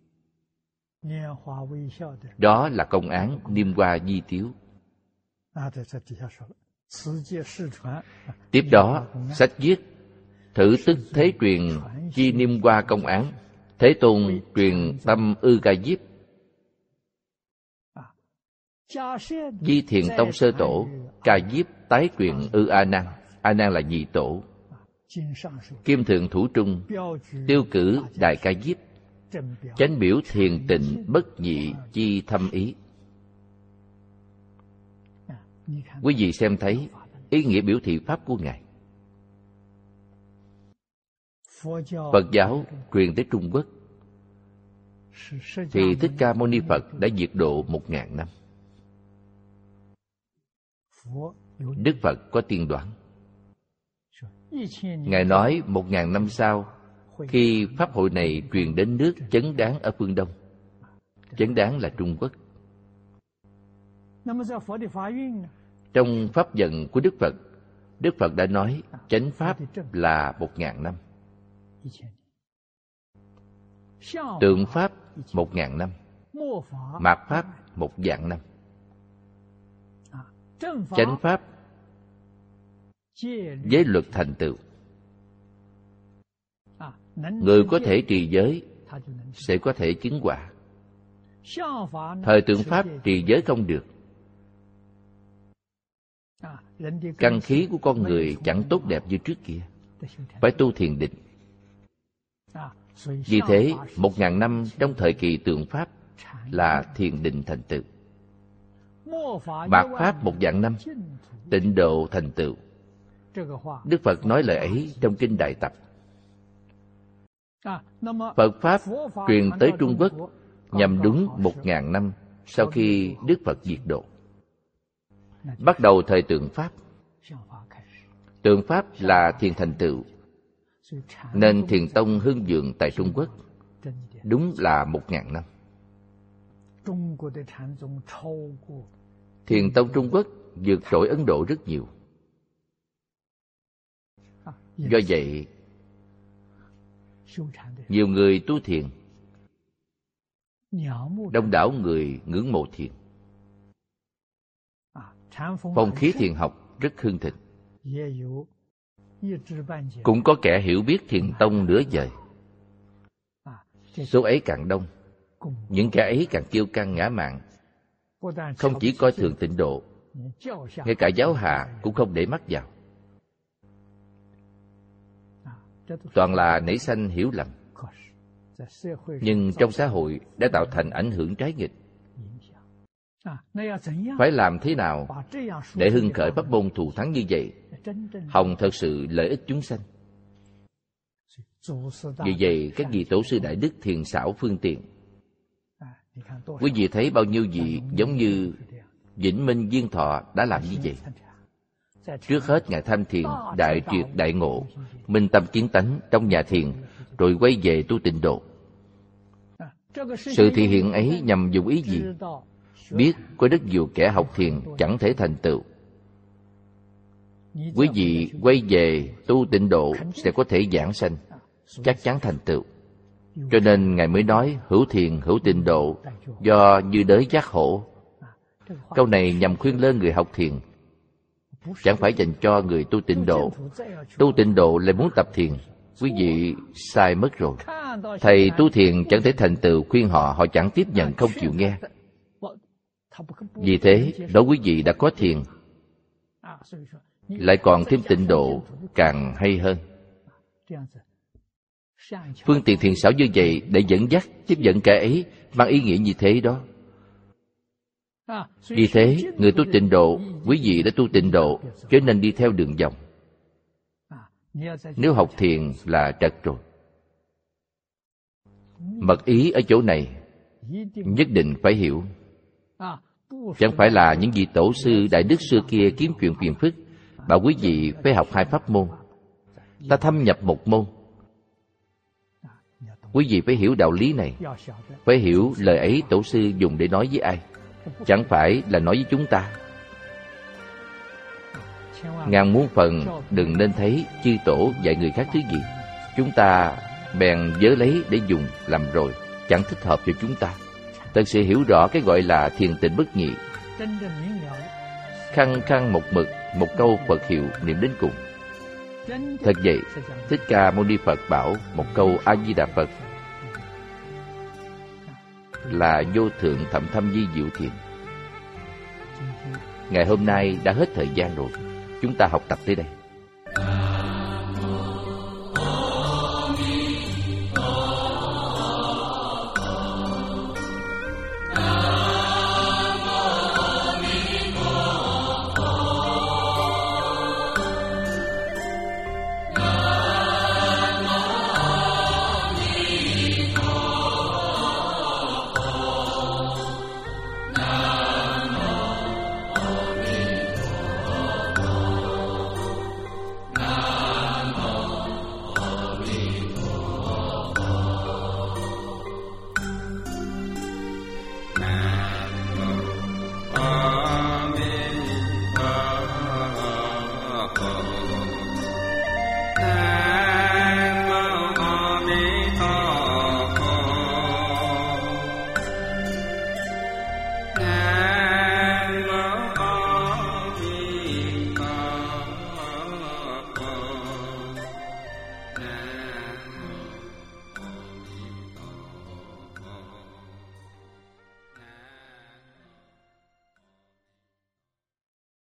Đó là công án niêm hoa di tiếu. Tiếp đó, sách viết thử tức thế truyền chi niêm hoa công án. Thế Tôn truyền tâm ư Ca Diếp. Di Thiền Tông Sơ Tổ, Ca Diếp tái truyền ư A Nan. A Nan là nhị tổ. Kim Thượng Thủ Trung tiêu cử Đại Ca Diếp, chánh biểu thiền tịnh bất nhị chi thâm ý. Quý vị xem thấy ý nghĩa biểu thị Pháp của Ngài. Phật giáo truyền tới Trung Quốc thì Thích Ca Mâu Ni Phật đã diệt độ 1000 năm. Đức Phật có tiên đoán. Ngài nói 1000 năm sau, khi Pháp hội này truyền đến nước Chấn Đán ở phương Đông. Chấn Đán là Trung Quốc. Trong Pháp vận của Đức Phật đã nói chánh Pháp là 1000 năm. Tượng Pháp 1000 năm. Mạt Pháp 1.000 năm. Chánh Pháp giới luật thành tựu. Người có thể trì giới sẽ có thể chứng quả. Thời tượng Pháp trì giới không được. Căn khí của con người chẳng tốt đẹp như trước kia, phải tu thiền định. Vì thế 1000 năm trong thời kỳ tượng Pháp là thiền định thành tựu. Mạt Pháp 1.000 năm tịnh độ thành tựu. Đức Phật nói lời ấy trong Kinh Đại Tập. Phật Pháp truyền tới Trung Quốc nhằm đúng 1000 năm sau khi Đức Phật diệt độ. Bắt đầu thời tượng Pháp. Tượng Pháp là thiền thành tựu, nên Thiền Tông hưng vượng tại Trung Quốc đúng là 1000 năm. Thiền Tông Trung Quốc vượt trội Ấn Độ rất nhiều. Do vậy, nhiều người tu thiền, đông đảo người ngưỡng mộ thiền. Phong khí thiền học rất hưng thịnh. Cũng có kẻ hiểu biết Thiền Tông nửa vời. Số ấy càng đông, những kẻ ấy càng kiêu căng ngã mạn, không chỉ coi thường tịnh độ, ngay cả giáo hạ cũng không để mắt vào. Toàn là nảy sanh hiểu lầm. Nhưng trong xã hội đã tạo thành ảnh hưởng trái nghịch. Phải làm thế nào để hưng khởi pháp môn thù thắng như vậy, hòng thật sự lợi ích chúng sanh? Vì vậy các vị tổ sư đại đức thiền xảo phương tiện. Quý vị thấy bao nhiêu vị giống như Vĩnh Minh Viên Thọ đã làm như vậy. Trước hết Ngài tham thiền đại triệt đại ngộ, minh tâm kiến tánh trong nhà thiền, rồi quay về tu tịnh độ. Sự thị hiện ấy nhằm dùng ý gì? Biết có rất nhiều kẻ học thiền chẳng thể thành tựu. Quý vị quay về tu tịnh độ sẽ có thể giảng sanh, chắc chắn thành tựu. Cho nên Ngài mới nói hữu thiền hữu tịnh độ, do như đới giác hổ. Câu này nhằm khuyên lơn người học thiền, chẳng phải dành cho người tu tịnh độ. Tu tịnh độ lại muốn tập thiền, quý vị sai mất rồi. Thầy tu thiền chẳng thể thành tựu, khuyên họ, họ chẳng tiếp nhận, không chịu nghe. Vì thế, đó quý vị đã có thiền, lại còn thêm tịnh độ, càng hay hơn. Phương tiện thiền xảo như vậy để dẫn dắt, tiếp dẫn kẻ ấy, mang ý nghĩa như thế đó. Vì thế, người tu tịnh độ, quý vị đã tu tịnh độ, cho nên đi theo đường vòng. Nếu học thiền là trật rồi. Mật ý ở chỗ này nhất định phải hiểu. Chẳng phải là những vị tổ sư đại đức xưa kia kiếm chuyện phiền phức, bảo quý vị phải học 2 pháp môn. Ta thâm nhập một môn. Quý vị phải hiểu đạo lý này, phải hiểu lời ấy tổ sư dùng để nói với ai, chẳng phải là nói với chúng ta. Ngàn muôn phần đừng nên thấy chư tổ dạy người khác thứ gì, chúng ta bèn vớ lấy để dùng làm rồi, chẳng thích hợp cho chúng ta. Thật sự hiểu rõ cái gọi là thiền tịnh bất nhị, khăng khăng một mực, một câu Phật hiệu niệm đến cùng. Thật vậy, Thích Ca Mâu Ni Phật bảo một câu A Di Đà Phật là vô thượng thậm thâm vi diệu thiền. Ngày hôm nay đã hết thời gian rồi, chúng ta học tập tới đây. Phật.